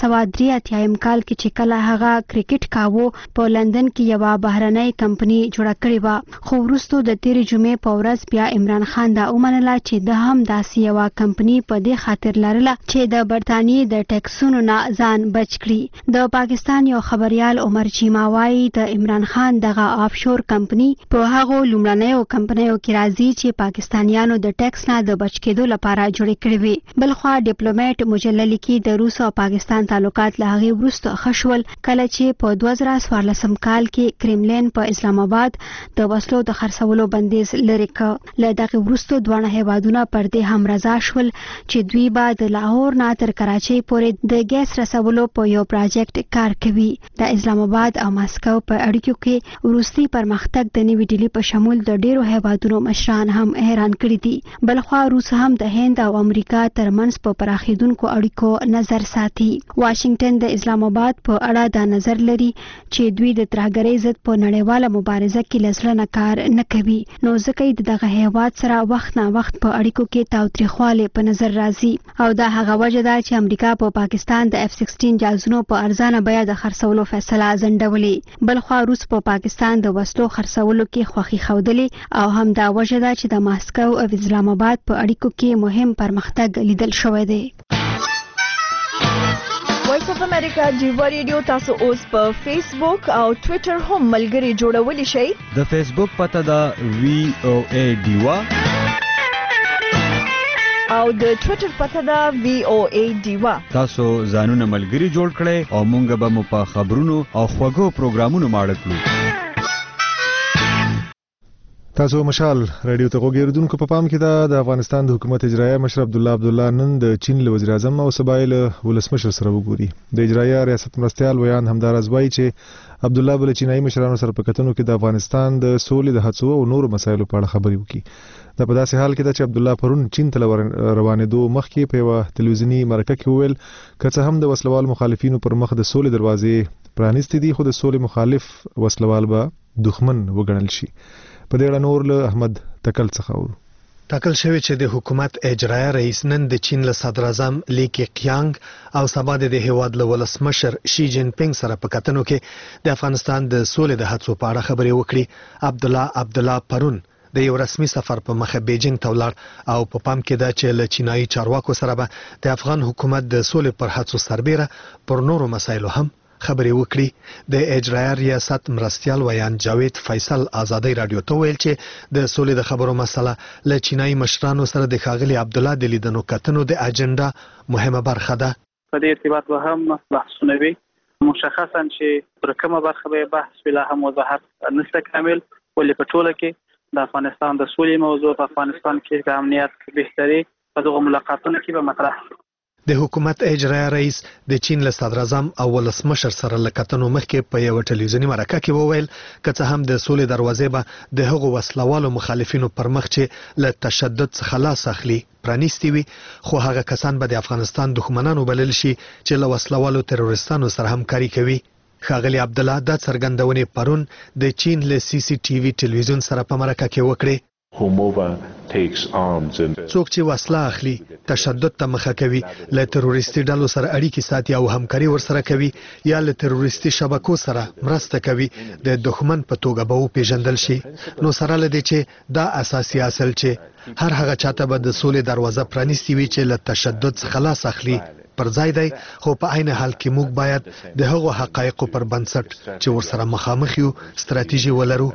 1983 کال کې چې کله هغه کرکټ کاوه په لندن کې یو بهرنۍ کمپنی جوړه کړې و، خو وروسته د تیرې جمعې په ورځ بیا عمران خان دا ومنله چې د هم داسې یو کمپنی په دې خاطر لرله چې د برتانیې د ټیکسونو نه ځان بچ کړي. د پاکستان یو خبريال عمر چیما وایي د عمران خان دغه آفشور کمپنی په هغه لومړنیو کمپنیو کې راځي چې پاکستانیانو د ټیکس نه د بچ کېدو لپاره جوړې کړې وي. بلخوا ډیپلوماټ مجله لیکي د روس او پاکستان تعلقات له هغې وروسته ښه شول کله چې په 2014 کال کې کرملین په اسلام آباد د وسلو د خرڅولو بندیز لري کړ. له دغه وروسته دوه هیوادونه پر دې هم رضا شول چې دوی به د لاهور نه تر کراچۍ پورې د ګیس رسولو په یو پروژیکټ کار کوي. د اسلام آباد او ماسکو په اړیکو کې وروستي پرمختګ د نیوي ډیلی په شمول د ډیرو هیوادونو مشران هم حیران کړي دي. بلخوا روس هم د هند او امریکا ترمنځ په پراخیدونکو اړیکو نظر ساتي. واشنگټن د اسلام آباد په اړه دا نظر لري چې دوی د ترهګرۍ ضد په نړیواله مبارزه کې لزړه کار نه کوي، نو ځکه دغه هیواد سره وخت نه وخت په اړیکو کې تاوتریخواله په نظر راځي او دا هغه وجه ده چې امریکا په پاکستان د F-16 جهازونو په ارزانه بیه د خرڅولو فیصله ځنډولې. بلخوا روس په پاکستان د وسلو خرڅولو کې خوښي ښودلې او هم دا وجه ده چې د ماسکو او اسلام آباد په اړیکو کې مهم پرمختګ لیدل شوی دی. وایس اف امریکا ډیوا ریډیو تاسو اوس په فیسبوک او ټوئیټر هم ملګري جوړولی شئ. د فیسبوک پته ده VOA ډیوا او د ټوئیټر پته ده VOA ډیوا. تاسو ځانونه ملګري جوړ کړئ او مونږ به مو په خبرونو او خوږو پروګرامونو ماړه کړو. تاسو مشال رادیو ته وګورئ په پام کې د افغانستان د حکومت اجرایه مشر عبدالله نن د چین له وزیر اعظم او سبایل ولسمشر سره وګوري. د اجرایه ریاست مرستيال ویان همدار ازوای چې عبدالله بل چینایي مشرانو سره په کتنو کې د افغانستان د سولې د هڅو او نورو مسایلو په اړه خبرې وکړي. دا په داسې حال کې ده چې عبدالله پرون چین ته روانېدو مخکې په یو تلویزیونی مرکه کې وویل که هم د وسلوال مخالفینو پر مخ د سولې دروازې پرانیستې دي خو د سولې مخالف وسلوال به دښمن وګڼل شي. په دې اړه نور له احمد تکل څخه اورو. ټاکل شوی چې د حکومت اجرایه رئیس نن د چین له صدر اعظم لی کیقیانګ او سبا د هیواد له ولسمشر شي جین پینګ سره په کتنو کې د افغانستان د سولې د هڅو په اړه خبرې وکړي. عبدالله پرون د یو رسمي سفر په مخه بیجینګ ته ولاړ او په پام کې ده چې له چینایي چارواکو سره به د افغان حکومت د سولې پر هڅو سربېره پر نورو مسایلو هم خبرې وکړي. د اجرایه ریاست مرستيال ویان جاوید فیصل آزادۍ رادیو ته ویل چې د سولې د خبرو مسله له چینایي مشرانو سره د ښاغلي عبدالله د لیدنو کتنو د اجنډا مهمه برخه ده. په دې ارتباط به هم بحثونه وي، مشخصا چې پر کومه برخه به بحث ولا هم وضاحت نشته کامل، ولې په ټوله کې د افغانستان د سولې موضوع په افغانستان کې د امنیت بهتري په دغه ملاقاتونو کې به مطرح شي. د حکومت اجرایه رئیس د چین له صدر اعظم او ولسمشر سره لکتنو مخکې په یو ټلویزیونی مرکه کې وویل که هم د سولې دروازې به د هغو وسلوالو مخالفینو پر مخ چې له تشدد څخه لاس اخلي پرانیستي وي، خو هغه کسان به د افغانستان دښمنانو بلل شي چې له وسلوالو تروریستانو سره همکاري کوي. ښاغلي عبدالله دا څرګندونې پرون د چین له CCTV ټلویزیون سره په مرکه کې وکړې. څوک چې وسله اخلي تشدد ته مخه کوي له تروریستي ډلو سره اړیکې ساتي او همکاري ورسره کوي یا له تروریستي شبکو سره مرسته کوي د دښمن په توګه به وپېژندل شي. نو سره له دې چې دا اساسي اصل چې هر هغه چاته به د سولې دروازه پرانیستې وي چې له تشدد څخه لاس اخلي پر ځای دی، خو په عین حال کې موږ باید د هغو حقایقو پر بنسټ چې ورسره مخامخ یو ستراتیژي ولرو.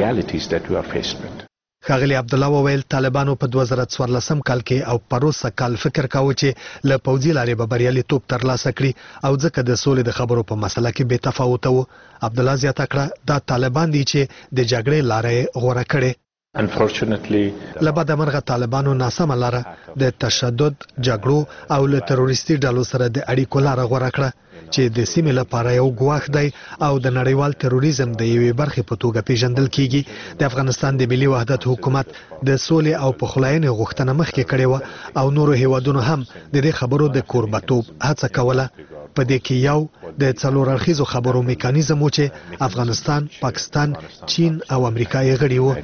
ښاغلي عبدالله وویل طالبانو په 2014 کال کې او پروسه کال فکر کاوه چې له پوځي لارې به بریالیتوب ترلاسه کړي او ځکه د سولې د خبرو په مسله کې بې تفاوته و. عبدالله زیاته کړه دا طالبان دي چې د جګړې لارې غوره کړي. له بده مرغه طالبانو ناسمه لاره د تشدد، جګړو او له تروریستي ډلو سره د اړیکو لاره غوره کړه چې د سیمې لپاره یو ګواښ دی او د نړیوال تروریزم د یوې برخې په توګه پیژندل کیږي. د افغانستان د ملي وحدت حکومت د سولې او پخلاینې غوښتنه مخکې کړې و او نورو هیوادونو هم د دې خبرو د کوربتوب هڅه کوله. په دې کې یو د څلور اړخیزو خبرو میکانیزم و چې افغانستان، پاکستان، چین او امریکا یې غړي وو.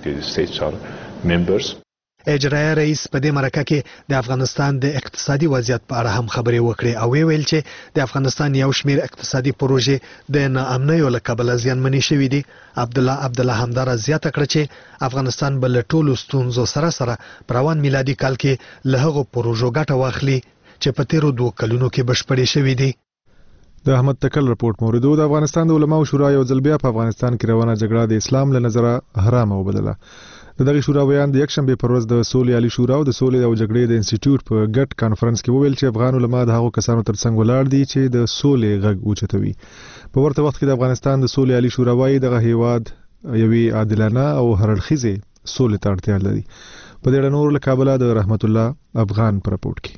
اجرایه رئیس په دې مرکه کې د افغانستان د اقتصادي وضعیت په اړه هم خبرې وکړې او ویل چې د افغانستان یو شمېر اقتصادي پروژې د ناامنیو له کبله زیانمنې شوې دي. عبدالله همدارا زیاته کړه چې افغانستان به له ټولو ستونزو سره په روان میلادي کال کې له هغو پروژو ګټه واخلي چې په تیرو 2 کلونو کې بشپړې شوې دي. د احمد تکل رپورت موردو. د افغانستان د علماو شورا یو ځل بیا په افغانستان کې روانه جګړه د اسلام له نظره حرامه وبلله. دغه شورا بیان د یکشنبه پر ورځ د سولې عالی شورا او د سولې او جګړې د انسټیټیوټ په ګډ کانفرنس کې وویل چې افغان علما د هغو کسانو ترڅنګ ولاړ دي چې د سولې غږ اوچتوي. په ورته وخت کې د افغانستان د سولې عالی شورا وايي دغه هیواد یوې عادلانه او هرړخیزه سولې ته اړتیا لري. په دې اړه نور له کابل د رحمت الله افغان پر رپورت کې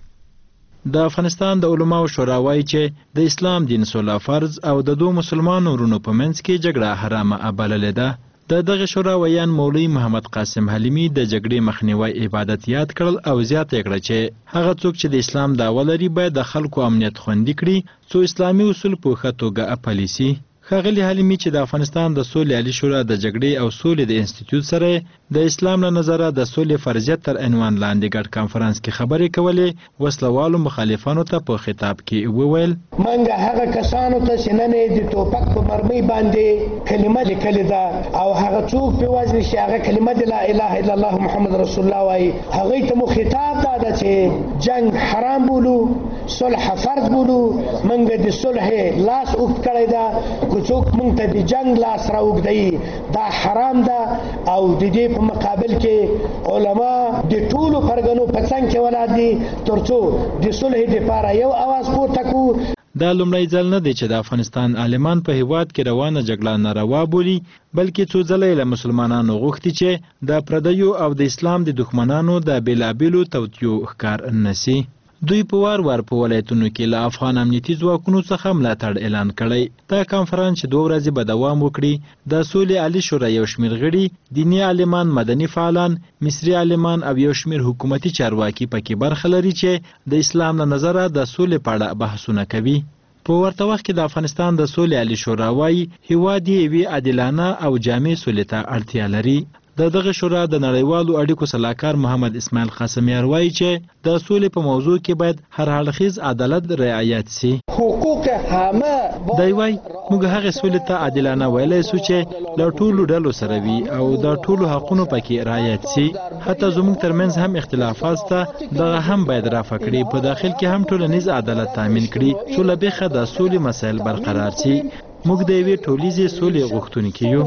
د افغانستان د علماو شورا وايي چې د اسلام دین سوله فرض او د دوه مسلمانانو ورونو په منځ کې جګړه حرامه ابلل ده. دغه شورا ویان مولوی محمد قاسم حلیمی د جګړې مخنیوي عبادت یاد کړل او زیاته کړه چې هغه څوک چې د اسلام دعوه لري باید د خلکو امنیت خوندي کړي څو اسلامي اصول په ښه توګه عملي شي. ښاغلي حلیمی چې د افغانستان د سولې عالی شورا د جګړې او سولې د انسټیټیوټ سره د اسلام له نظره د سولې فرضیت تر عنوان لاندې ګډ کانفرنس کې خبرې کولې وسلوالو مخالفانو ته په خطاب کې وویل منګه هغه کسانو ته چې نن د ټوپک په مرمۍ باندې کلمه لیکلې ده او هغه څوک په وزن شي هغه کلمه لا اله الا الله محمد رسول الله وایي هغه ته مو خطاب ده چې جنگ حرام بولو صلح فرض بولو منګه د صلح لاس اوږد کړی ده څوک مونږ ته د جنگ لاس راوږدي دا حرام ده او د دې په مقابل کې علما د ټولو فرګنو په څنګ کې ولادي دي ترڅو د صلح لپاره یو आवाज پورته کو. دا لومړی ځل نه دی چې د افغانستان عالمان په هیواد کې روانه جګړه ناروا بولي بلکې څو ځله له مسلمانانو غوښتي چې د پردیو او د اسلام د دښمنانو د بیلابیلو توطیو ښکار نشي. دوی په وار په ولایتونو کې له افغان امنیتي ځواکونو څخه ملاتړ اعلان کړی. دا کانفرنس چې 2 ورځې به دوام وکړي د سولې عالی شورا یو شمېر غړي، دینی عالمان، مدني فعالان، مصري عالمان او یو شمېر حکومتي چارواکي پکې برخه لري چې د اسلام له نظره د سولې په اړه بحثونه کوي. په ورته وخت کې د افغانستان د سولې عالی شورا وايي هیواد یې عادلانه او جامع سولې ته اړتیا لري. دغه شورا د نړیوالو اړیکو صلاحکار محمد اسماعیل قاسمیار وایي چې د سولې په موضوع کې باید هر اړخیز عدالت رعایت شي. حقوق همه دی وایي موږ هغه سولې ته عادلانه ویلی سو چې له ټولو ډلو سره وي او د ټولو حقونو پکې رعایت شي. حتی زموږ ترمنځ هم اختلافات شته دغه هم باید رافع کړي. په داخل کې هم ټولنیز عدالت تامین کړي چې له بیخه د سولې مسایل برقرار شي. موږ د یوې ټولیزې سولې غوښتونکي یو.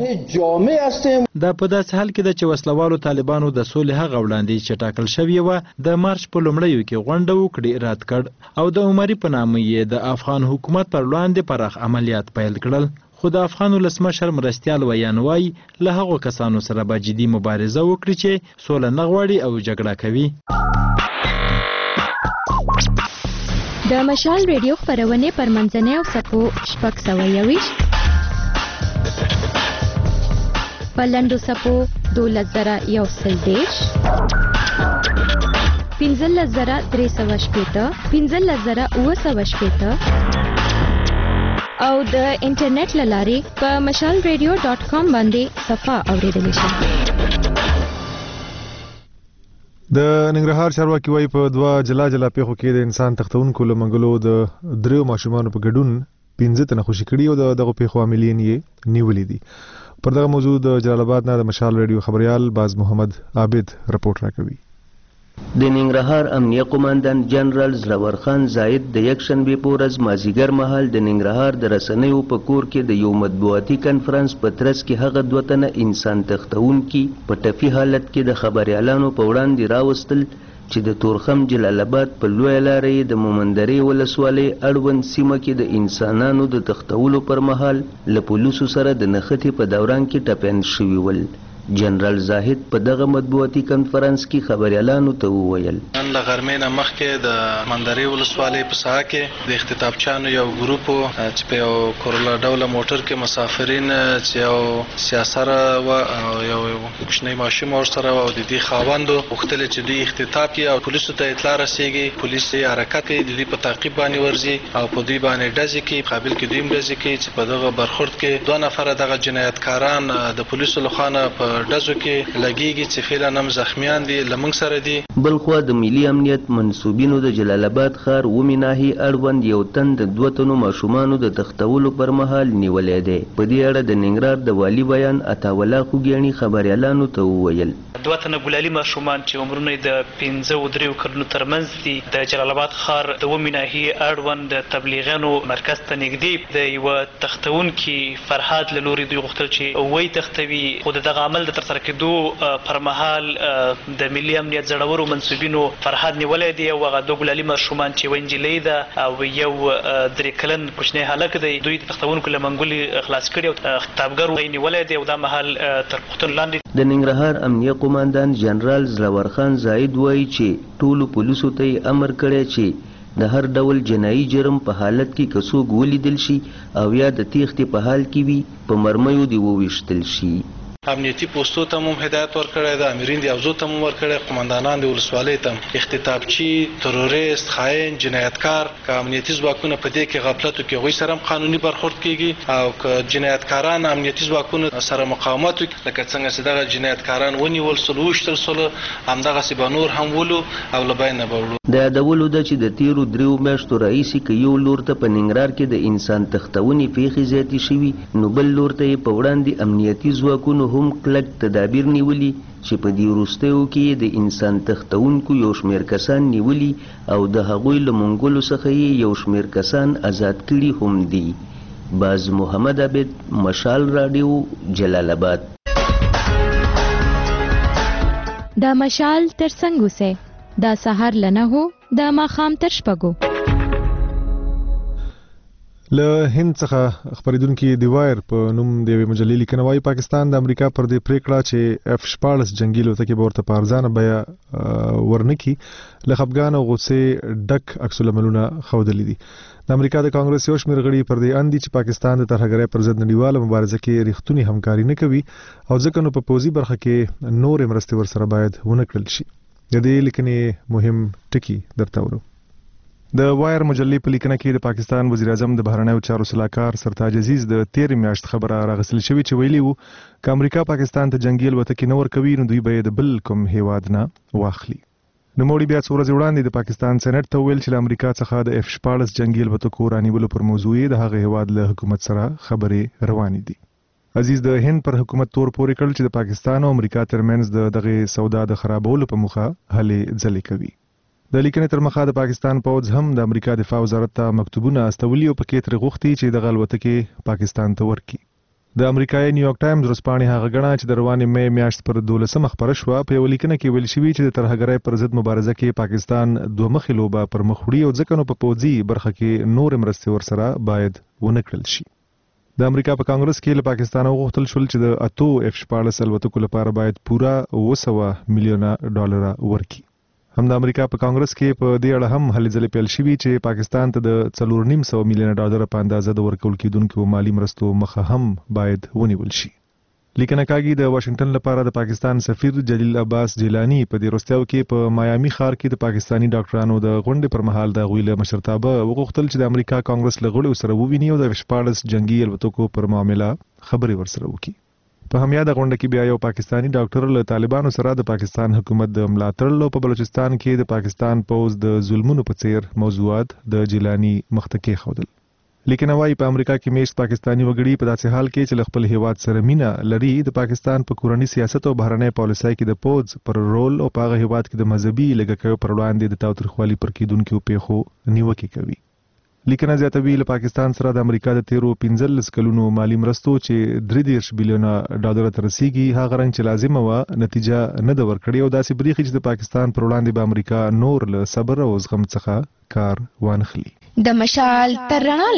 دا په داسې حال کې ده چې وسلوالو طالبانو د سولې هغه وړاندیز چې ټاکل شوې وه د مارچ په لومړیو کې غونډه وکړي رد کړ او د عمري په نامه یې د افغان حکومت پر وړاندې پراخ عملیات پیل کړل. خو د افغان ولسمشر مرستیال ویان وایي له هغو کسانو سره به جدي مبارزه وکړي چې سوله نه غواړي او جګړه کوي. د مشال ریډیو خبرونه پر منځنۍ او سپو شپږ سوه یویشت په لنډو سپو 12,130 15,360 15,960 او د انټرنیټ له لارې په mashalradio.com باندې صفحه اوریدلی شئ. د ننګرهار چارواکي وايي په دوه جلا جلا پیښو کې د انسان تختونکو له منګلو د دریو ماشومانو په ګډون 15 تنه خوشي کړي او دغه پیښو عاملین یې نیولې دي. پر دغه موضوع د جلال آباد نه د مشال ریډیو خبريال باز محمد عابد رپورټ راکوي. د ننګرهار امنیه قوماندان جنرال زلور خان زاید د یکشنبه په ورځ مازیګر مهال د ننګرهار د رسنیو په کور کې د یو مطبوعاتي کانفرنس په ترڅ کې هغه دوه تنه انسان تختونکي په ټفي حالت کې د خبريالانو په وړاندې راوستل چې د تورخم جلال آباد په لوی لارې د مومندرې ولسوالۍ اړوند سیمه کې د انسانانو د تختولو پر مهال له پولیسو سره د نښتې په دوران کې ټپیان شوي ول. جنرال زاهد په دغه مطبوعاتي کانفرنس کې خبريالانو ته وویل نن له غرمې نه مخکې د مندرې ولسوالۍ په ساحه کې د اختطافچانو یو ګروپ چې په یو کورولا ډوله موټر کې مسافرین چې یو سیاسره او یو کوچنی ماشوم ورسره او د دې خاوندو وختل چې دوی اختطاف کوي او پولیسو ته اطلاع رسیږي. پولیس یې حرکت کوي، د دې په تعقیب باندې ورځي او په دوی باندې ډزې کوي. قابل کې دوی ډزې کوي چې په دغه برخورد کې دوه نفر دغه جنایتکاران د پولیسو لخوا په ډزو کې لګيږي چې فعلا هم زخمیان دي لمنګ سره دي. بل خو د ملي امنیت منسوبینو د جلال آباد ښار ومناهي اړوند یو تن د دوه تنو ماشومانو د تختولو پر مهال نیولې دی. په دې اړه د ننګرهار د والی بیان عطاولا خوګیانی خبريالانو ته وویل دوه تنه ګلالي ماشومان چې عمرونه د 15 او 3 کلونو ترمنځ دي د جلال آباد ښار د ومناهي اړوند د تبلیغانو مرکز ته نږدې د یو تختونکي فرهاد لوري دوی غوښتل چې وای تختوي خو دغه عمل د ترسره کېدو پر مهال د ملي امنیت زړورو منسوبینو فرهاد نیولې دی او هغه دوه ګلالي ماشومان چې وینجلې ده او یو 3 کلن کوچنی هلک دی دوی د تختونکو له منګولي خلاص کړي او خطابګر نیولې دی او دا مهال تر پښتون لاندې. د ننګرهار امنیه قوماندان جنرال زلور خان زاید وایي چې ټولو پولیسو ته امر کړی چې د هر ډول جنایي جرم په حالت کې کڅوګ ولیدل شي او یا د تیښتې په حال کې وي په مرمیو دی وویشتل شي. امنیتي پوسټو ته هم هدایت ورکړی دی، امرین دی اوزو ته هم ورکړی، قومندانان د ولسوالۍ ته اختطافچي تروریست خاین جنایتکار که امنیتي ځواکونه په دې کې غفلت وکړي هغوی سره هم قانوني برخورد کیږي او که جنایتکاران امنیتي ځواکونو سره مقاومت وکړي لکه څنګه چې دغه جنایتکاران ونیول سول وویشتل سول همدغسې به نور هم ولو او له بینه به وړو. د یادولو ده چې د تیرو 3 میاشتو راهیسې که یو لور ته په ننګرهار کې د انسان تختونې پیښې زیاتې شوي نو بل لور ته یې په وړاندې امنیتي ځواکونو هم کلک تدابیر نیولي چې په دې وروستیو کې د انسان تختونکو یو شمېر کسان نیولي او د هغوی له منګولو څخه یې یو شمېر کسان آزاد کړي هم دي. باز محمد عابد مشال راډیو جلال آباد. دا مشال تر څنګه وسه دا سحر لنه هو دا ماخام تر شپږو. له هند څخه خبرېدونکي دی وایر په نوم د یوې مجلې لیکنه وايي پاکستان د امریکا پر دې پریکړه چې F-14 جنگي الوتکې به ورته په ارزانه بیه ورنکي له خفګان او غوسې ډک عکس العملونه ښودلي دي. د امریکا د کانګرس یو شمېر غړي پر دې اندي چې پاکستان د ترهګرۍ پر ضد نړیواله مبارزه کې رښتونی همکاري نه کوي او ځکه نو په پوځي برخه کې نورې مرستې ورسره باید ونه کړل شي. د دې لیکنې مهم ټکي درته ورو. د وایر مجلې په لیکنه کې د پاکستان وزیر اعظم د بهرنیو چارو سلاکار سرتاج عزیز د 13 میاشت خبره راغسل شوې چې ویلي وو چې امریکا پاکستان ته جنگي الوتکې نه ورکوي نو دوی به د بل کوم هیواد نه واخلي. نوموړي بیا څو ورځې وړاندې د پاکستان سېنات ته ویل چې امریکا څخه د F-14 جنگي الوتکو رانیولو پر موضوع د هغه هیواد له حکومت سره خبرې روانې دي. عزیز د هند پر حکومت تور پورې کړل چې د پاکستان او امریکا ترمنځ دغه سودا د خرابولو په موخه هلې ځلې کوي. د لیکنې تر مخه د پاکستان پوځ هم د امریکا دفاع وزارت ته مکتوبونه استولي او پکې ترې غوښتي چې دغه الوتکې پاکستان ته ورکړي. د امریکایي نیویارک ټایمز ورځپاڼې هغه ګڼه چې د روانې مې میاشت پر 12 خبره شوه په یوه لیکنه کې ویل شوي چې د ترهګرۍ پر ضد مبارزه کې پاکستان دوه مخې لوبه پر مخ وړي او ځکه نو په پوځي برخه کې نورې مرستې ورسره باید ونه کړل شي. د امریکا په کانګرس کې له پاکستان غوښتل شول چې د 8 F-14 الوتکو لپاره باید پوره 200 میلیونه ډالر ورکړي. هم د امریکا په کانګرس کې په دې اړه هم هلې ځلې پیل شوي چې پاکستان ته د 4.5 میلیونه ډالر په اندازه د ورکول کېدونکو مالی مرستو مخه هم باید ونیول شي. لیکنه کاږي د واشنگټن لپاره د پاکستان سفیر جلیل عباس جیلانی په دې وروستیو کې په مایامي ښار کې د پاکستانی ډاکټرانو د غونډې پر مهال د هغوی له مشرتابه وغوښتل چې د امریکا کانګرس له غړو سره وویني او د F-14 جنگي الوتکو پر معامله خبرې ورسره وکړي. په همیاده غونډه کې بیا یو پاکستانی ډاکټر له طالبانو سره د پاکستان حکومت د ملاتړ په بلوچستان کې د پاکستان پوز د ظلمونو په څیر موضوعات د جیلانی مخته کېښودل. لیکن وايي په امریکا کې میشت پاکستانی وګړي په داسې حال کې چې خپل هیواد سره مینا لري د پاکستان په کورنی سیاست او بهرنۍ پالیسۍ کې د پوز پر رول او په هغه هیواد کې د مذهبي لګښتونو پر وړاندې د تاوتریخوالي پر کېدونکو پیښو نیوکه کوي. لیکن زیاتوي له پاکستان سره د امریکا د 13 کلونو مالی مرستو چې 3 بلین ډالر ته رسیدي هغه رنګ چې لازمه و نتیجه نه د ورکړي او داسې بریخي چې د پاکستان پر وړاندې به امریکا نور له صبر او زغم څخه کار وانخلي. د مشال تر رڼا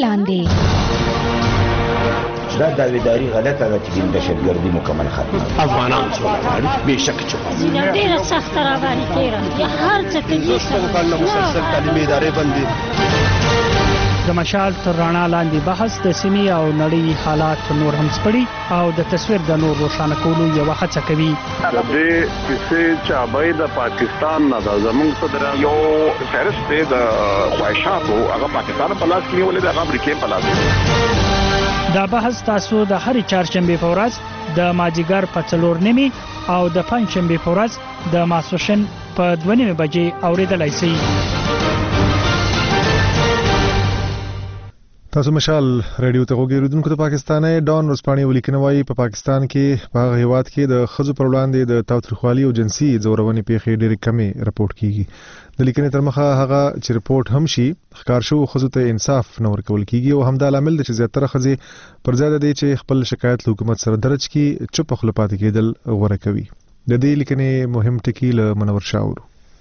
لاندې دا داویداری غلطه ده چې د دهشتګردي مکمل ختمه افغانان څومره بېشکه چې ډېره سخته رواني تېره هر څه کوي مسلسل تعلیمي ادارې بندي. د مشال تر رڼا لاندې بحث د سیمې او نړۍ حالات نور هم سپړي او د تصویر د نور روښانه کولو یوه هڅه کوي. د دې کیسې چابۍ د پاکستان نه د زموږ صدر یو فهرست دی د خواهشاتو هغه پاکستان په لاس کې نیولې ده، هغه امریکې په لاس. دا بحث تاسو د هرې چهارشنبې په ورځ د مازدیګر په 4:30 او د پنجشنبې په ورځ د ماسپښین په 2:30 بجې اورېدلای شئ. تاسو مشال رادیو ته وګورئ. د پاکستاني ډان ورسپانې ولیکنه وايي په پاکستان کې په هغه هیواد کې د خزو پر وړاندې د تاوتریخوالي او جنسي ځورونې پیښې ډېرې کمې راپورټ کیږي. د لیکنې تر مخه هغه چې رپورټ هم شي ښکار شو خزو ته انصاف نه ورکول کیږي او همدا لامل دی چې زیاتره خزې پر ځای د دې چې خپل شکایت له حکومت سره درج کړي چوپ خپل پاتې کېدل غوړه کوي. د دې لیکنې مهم ټکی له منور شاور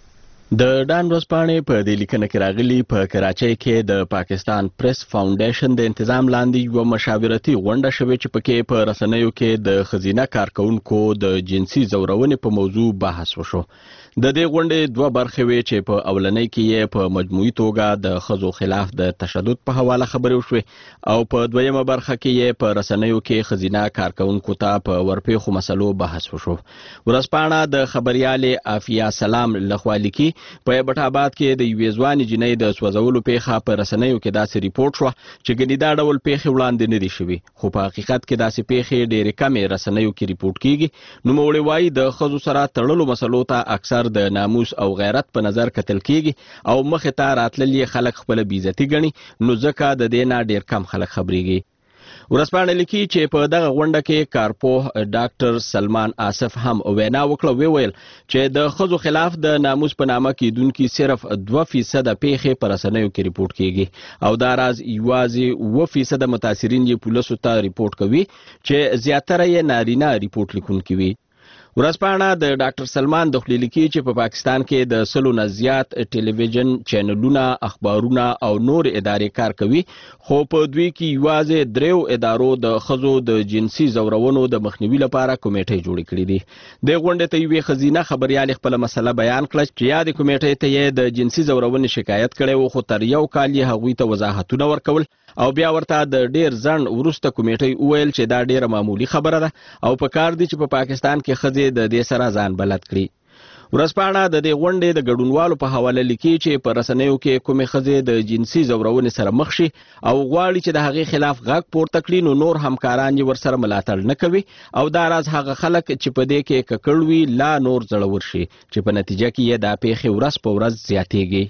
د ډان ورځپاڼې په دې لیکنه کې راغلي په کراچۍ کې د پاکستان پریس فاونډیشن د تنظیم لاندې یو مشاورتي غونډه شوې چې پکې په رسنیو کې د خزینه کارکونکو د جنسي ځورونې په موضوع بحث وشو. د دې غونډې 2 برخې وې چې په اولنۍ کې یې په مجموعي توګه د خزو خلاف د تشدد په حواله خبرې وشوې او په دویمه برخه کې یې په رسنیو کې خزینه کارکونکو ته په ورپېښو مسلو بحث وشو. ورځپاڼه د خبريالې عافیه سلام لخوا لیکي په بټ آباد کې د یوې ځوانې جنۍ د سوځولو پیښه په رسنیو کې داسې ریپورت شو چې ګنې دا ډول پیښې وړاندې نه دي شوي، خو په حقیقت کې داسې پیښې ډېرې کمې رسنیو کې ریپورت کیږي. نوموړي وایي د ښځو سره تړلو مسلو ته اکثر د ناموس او غیرت په نظر کتل کیږي او مخې ته راتللي خلک خپل بیزتی ګڼي، نو ځکه د دې نه ډېر کم خلک خبرېږي. ورځپاڼه لیکي چې په دغه غونډه کې کارپوه ډاکټر سلمان آصف هم وینا وکړه. ویل چې د ښځو خلاف د ناموس په نامه کېدونکي صرف 2% پیښې په رسنیو کې ریپورت کیږي او دا راز یوازې 2% متاثرین یې پولیسو ته ریپورت کوي چې زیاتره یې نارینه ریپورت لیکونکي وي. ورځپاڼه د ډاکټر سلمان د خلیل کې چې په پاکستان کې د 100 نه زیات ټلویزیون چینلونه، اخبارونه او نور ادارې کار کوي، خو په دوی کې یوازې 3 ادارو د ښځو د جنسي ځورونو د مخنیوي لپاره کمیټې جوړې کړې دي. د غونډې ته یوې ښځینه خبريال خپل مسله بیان کړه چې یاد کمیټې ته یې د جنسي ځورونې شکایت کړي و، خو تر یو کال یې هغوی ته وضاحتونه ورکول او بیا ورته د ډیر ځنډ وروسته کمیټې وویل چې دا ډیره معمولی خبره ده او په کار دي چې په پاکستان کې ښځې د دې سره ځان بلد کړي. ورځپاڼه د دې غونډې د ګډونوالو په حواله لیکي چې په رسنیو کې کومې ښځې د جنسي ځورونې سره مخ شي او غواړي چې د هغې خلاف غږ پورته کړي، نو نور همکاران یې ورسره ملاتړ نه کوي او دا راز هغه خلک چې په دې کې ککړ وي لا نور زړور شي چې په نتیجه کې یې دا پیښې ورځ په ورځ زیاتېږي.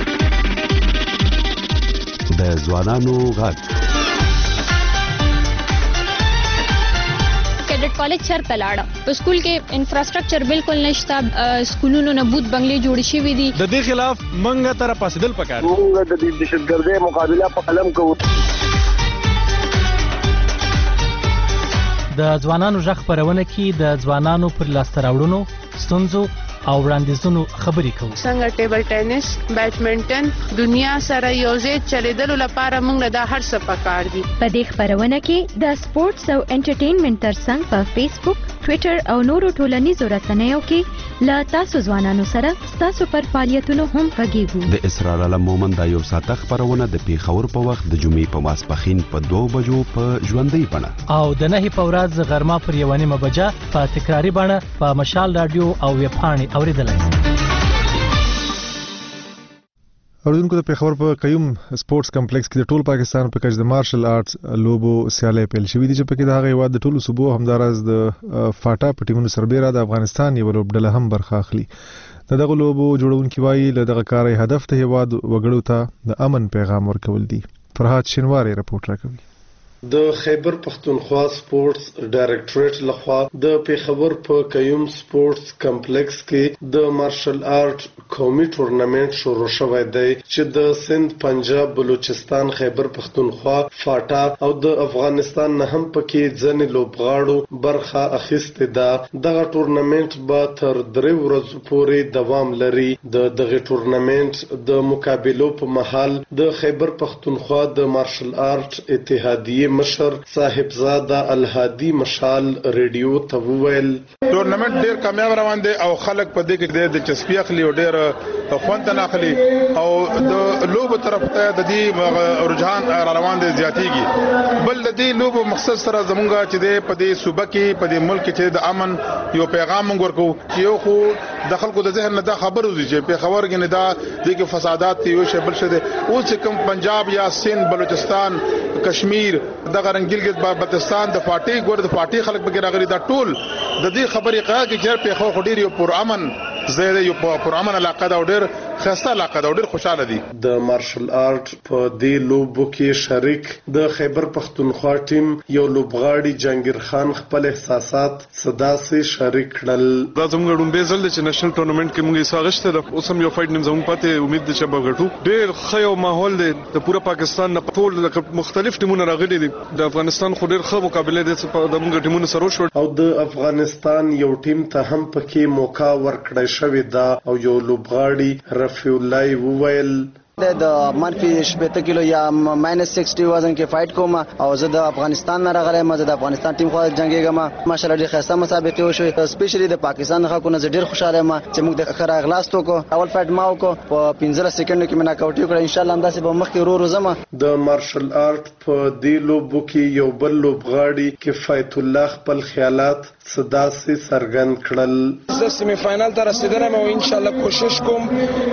د ځوانانو غږ کیډټ کالج چرته لاړه په سکول کې انفراستراکچر بالکل نشته، سکولونو نه بوت بنگلې جوړې شوې دي. د دې خلاف منګه تر پاسدل پکار موږ د دهشتګردۍ مقابله په قلم کوو. د ځوانانو غږ خبرونه کې د ځوانانو پر لاسته راوړنو، ستونزو او وړاندیزونو خبرې کوو. څنګه ټیبل ټینس، بیډمنټن دنیا سره یوځای چلیدلو لپاره موږ دا هر څه پکار دي. په دې خبرونه کې د سپورتس او انټرټینمنټ ترڅنګ په فیسبوک، ټویټر او نورو ټولنیزو رسنیو کې لا تاسو ځوانانو سره تاسو پر فعالیتونو هم غږیږو. د اسرار علم مومند دا یو ساعته خبرونه د پیښور په وخت د جمعې په ماسپښین په 2 بجو په ژوندۍ بڼه او د 9 په ورځ غرمه پر 1:30 بجه په تکراری بڼه په مشال رادیو او ویب پاڼې اوریدلای. اوردونکو د پیښور په قیوم سپورتس کمپلیکس کې د ټول پاکستان په کچ د مارشل آرټس لوبو سیالۍ پیل شوې دي چې په کې د هغه هیواد د ټولو صوبو همداراز د فاټا په ټیمونو سربېره د افغانستان یو لوبډله هم برخه اخلي. دغه لوبو جوړونکي وایي له دغه کار هدف د هیواد وګړو ته د امن پیغام ورکول دي. فرحات شینواری رپورټ راکوي. د خیبر پختونخوا سپورتس ډایرکټریټ لخوا د پیښور په قیوم سپورتس کمپلیکس کې د مارشل آرټ قومي ټورنمنت شروع شوی دی چې د سند، پنجاب، بلوچستان، خیبر پختونخوا، فاټا او د افغانستان نه هم پکې ځینې لوبغاړو برخه اخیستې ده. دغه ټورنمنت به تر 3 ورځو پورې دوام لري. دغه ټورنمنت د مقابلو په مهال د خیبر پختونخوا د مارشل آرټ اتحادیه مشر صاحبزاده الهادي مشال ریډیو ته وویل ټورنمنت ډیر کامیاب روان دی او خلک په دې کې ډیر دلچسپي اخلي او ډیر خوند نه اخلي او د لوبو طرف ته د دې رجحان روان دی زیاتېږي. بل د دې لوبو مقصد سره زمونږ چې د په دې صوبه کې په دې ملک کې د امن یو پیغام موږ ورکو چې یو خو د خلکو د ذهن نه دا خبر وځي چې په خبر کې نه دا د فسادات یو شی بل څه دی. اوس کوم پنجاب یا سند، بلوچستان، کشمیر، دغه رنگیلګت بلوچستان د فاټي ګور د فاټي خلک بګر غري دا ټول د دې خبرې قا کې چې په خو ډیر یو پر امن زیاده یو پر امن علاقه دا ډیر خسته علاقه دا ډیر خوشاله دي. د مارشل آرټ په دې لوبو کې شریک د خیبر پختونخوا ټیم یو لوبغاړي جنگیر خان خپل احساسات صدا سي شریک کړل. دا زموږ ډومبه زل چې نېشنل ټورنمنت کې موږ ساغشته د اوسم یو فایټ نیم زموږ پته امید ده چې به غټو ډیر خیو ماحول دی. د پوره پاکستان نه ټول مختلف ټیمونه راغلي دي. د افغانستان خو ډیر ښه مقابله دي د موږ ټیمونو سره شو او د افغانستان یو ټیم ته هم پکې موقع ورکړی شوې ده او یو لوبغاړي رفیع الله وویل د منفي 70 کیلو یا -60 وزن کې فایټ کوم او زه د افغانستان نه راغلی ما زه د افغانستان ټیم خو جنگيږم. ماشاءالله ډېر ښه مسابقه وشوه. سپیشلی د پاکستان خلکو نه ډېر خوشاله یم چې موږ د خره اغلاستو کو اول فایټ ما وکړو په 15 سکندو کې مې ناکاوټ کړ. ان شاء الله همداسې به مخکې ورو زما. د مارشل آرټ په دې لوبو کې یو بل لوبغاړي کفایت الله خپل خیالات صدا سي څرګند کړل. زه سیمی فائنل ته رسیدلم او ان شاء الله کوشش کوم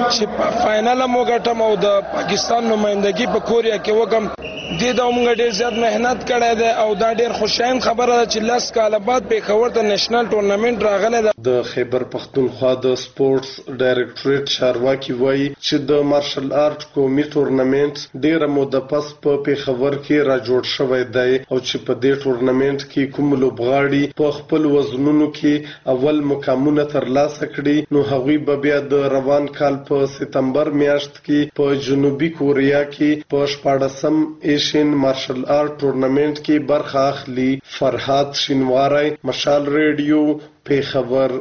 چې فائنل مو ګټم او د پاکستان نمائندګي په کوریا کې وکم. دې دا موږ ډېر زیات مهنت کړی دی او دا ډېر خوشاین خبره ده چې 10 کال بعد پیښور ته نېشنل ټورنمنت راغلی ده. د خیبر پختونخوا د سپورتس ډایرکټریټ چارواکي وایي چې د مارشل آرټ قومي ټورنمنت ډېره موده پس په پیښور کې را جوړ شوی دی او چې په دې ټورنمنت کې کوم لوبغاړي په خپل وزنونو کې اول مقامونه ترلاسه کړي نو هغوی به بیا د روان کال په سپتمبر میاشت کې په جنوبي کوریا کې په 14م ایشین مارشل آرټ ټورنمنت کې برخه اخلي. فرحات شینواری، مشال ریډیو، پیښور.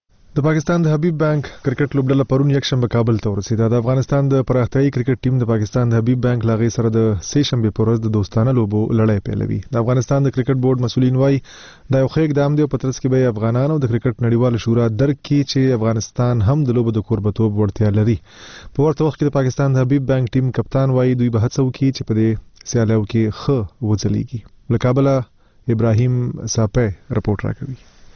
د پاکستان د حبیب بانک کرکټ لوبډله پرون یکشنبه کابل ته ورسېده. د افغانستان د پراختیایي کرکټ ټیم د پاکستان د حبیب بانک لاغي سره د سې شنبه پر ورځ د دوستانه لوبو لړۍ پیلوي. د افغانستان د کرکټ بورډ مسولین وایي دا یو ښه اقدام دی او په ترڅ کې به افغانانو د کرکټ نړیوال شورا درک کړي چې افغانستان هم د لوبو د کوربتوب وړتیا لري. په ورته وخت کې د پاکستان د حبیب بانک ټیم کپتان وایي دوی به هڅه وکړي چې په دې سیالیو کې ښه وځلیږي. له کابله ابراهیم صاحب رپورټ راکوي.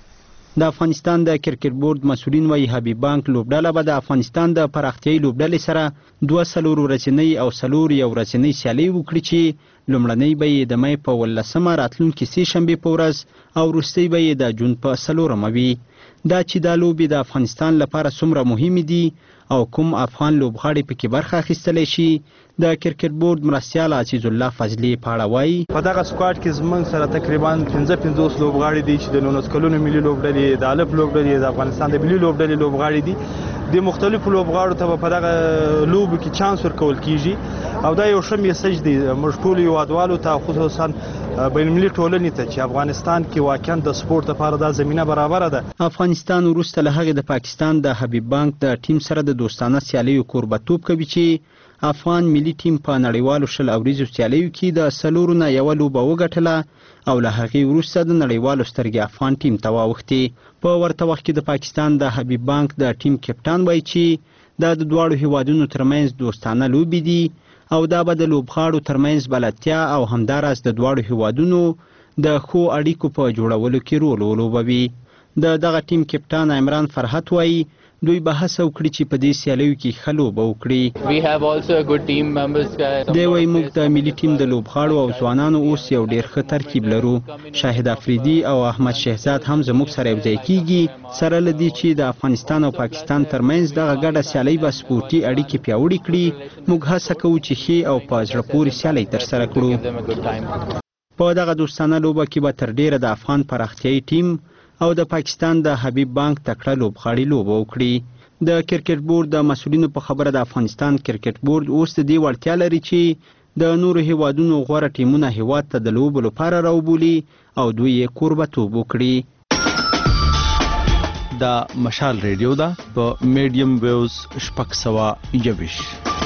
د افغانستان د کرکټ بورډ مسولین وایي حبیب بانک لوبډله به د افغانستان د پراختیایي لوبډلې سره 2 ورځنۍ او 4 ورځنۍ سیالۍ وکړي چې لومړنۍ به یې د مې په 18 راتلونکي سې شنبې په ورځ او وروستۍ به یې د جون په 4 وي. دا چې دا لوبې د افغانستان لپاره څومره مهمې دي او کوم افغان لوبغاړي پکې برخه اخیستلی شي د کرکټ بورډ مرستیال عزیز الله فضلي په اړه وایي. په دغه سکواډ کې زموږ سره تقریبا 15 لوبغاړي دي چې د 19 کلونو ملي لوبډلې، د الف لوبډلې، د افغانستان د ملي لوبډلې لوبغاړي دي. د مختلفو لوبغاړو ته په دغه لوبو کې چانس ورکول کیږي او دا یو ښه میسج دی موږ ټول هیوادوالو ته، خصوصا بین المللي ټولنې ته چې افغانستان کې واقعا د سپورت لپاره دا زمینه برابره ده. افغانستان وروسته له هغې د پاکستان د حبیب بانک د ټیم سره د دوستانه سیالیو کوربتوب کوي چې افغان ملي ټیم په نړیوالو 10 اوریزو سیالیو کې د 4 نه یو لوبه وګټله او له هغې وروسته د نړیوالو سترګې افغان ټیم ته واوښتې. په ورته وخت کې د پاکستان د حبیب بانک د ټیم کپتان وایي چې دا د دواړو هیوادونو ترمنځ دوستانه لوبې دي او دا به د لوبغاړو ترمنځ بلدتیا او همداراز د دواړو هیوادونو د ښو اړیکو په جوړولو کې رول ولوبوي. د دغه ټیم کپتان عمران فرحت وایي دوی به هڅه وکړي چې په دې سیالیو کې ښه لوبه وکړي. دی وایي موږ د ملي ټیم د لوبغاړو او ځوانانو اوس یو ډېر ښه ترکیب لرو. شاهد افریدي او احمد شهزاد هم زموږ سره یوځای کیږي، سره له دې چې د افغانستان او پاکستان ترمنځ دغه ګډه سیالۍ به سپورټي اړیکې پیاوړې کړي. موږ هڅه کوو چې ښې او په زړه پورې سیالۍ ترسره کړو. په دغه دوستانه لوبه کې به تر ډیره د افغان پراختیایي ټیم او د پاکستان د حبیب بانک تکړه لوبغاړي لوبه وکړي. د کرکټ بورډ د مسؤلینو په خبره د افغانستان کرکټ بورډ اوس د دې وړتیا لري چې د نورو هیوادونو غوره ټیمونه هیواد ته د لوبو لپاره راوبولي او دوی یې کوربتوب وکړي. دا مشال ریډیو ده په میډیم ویوز 621.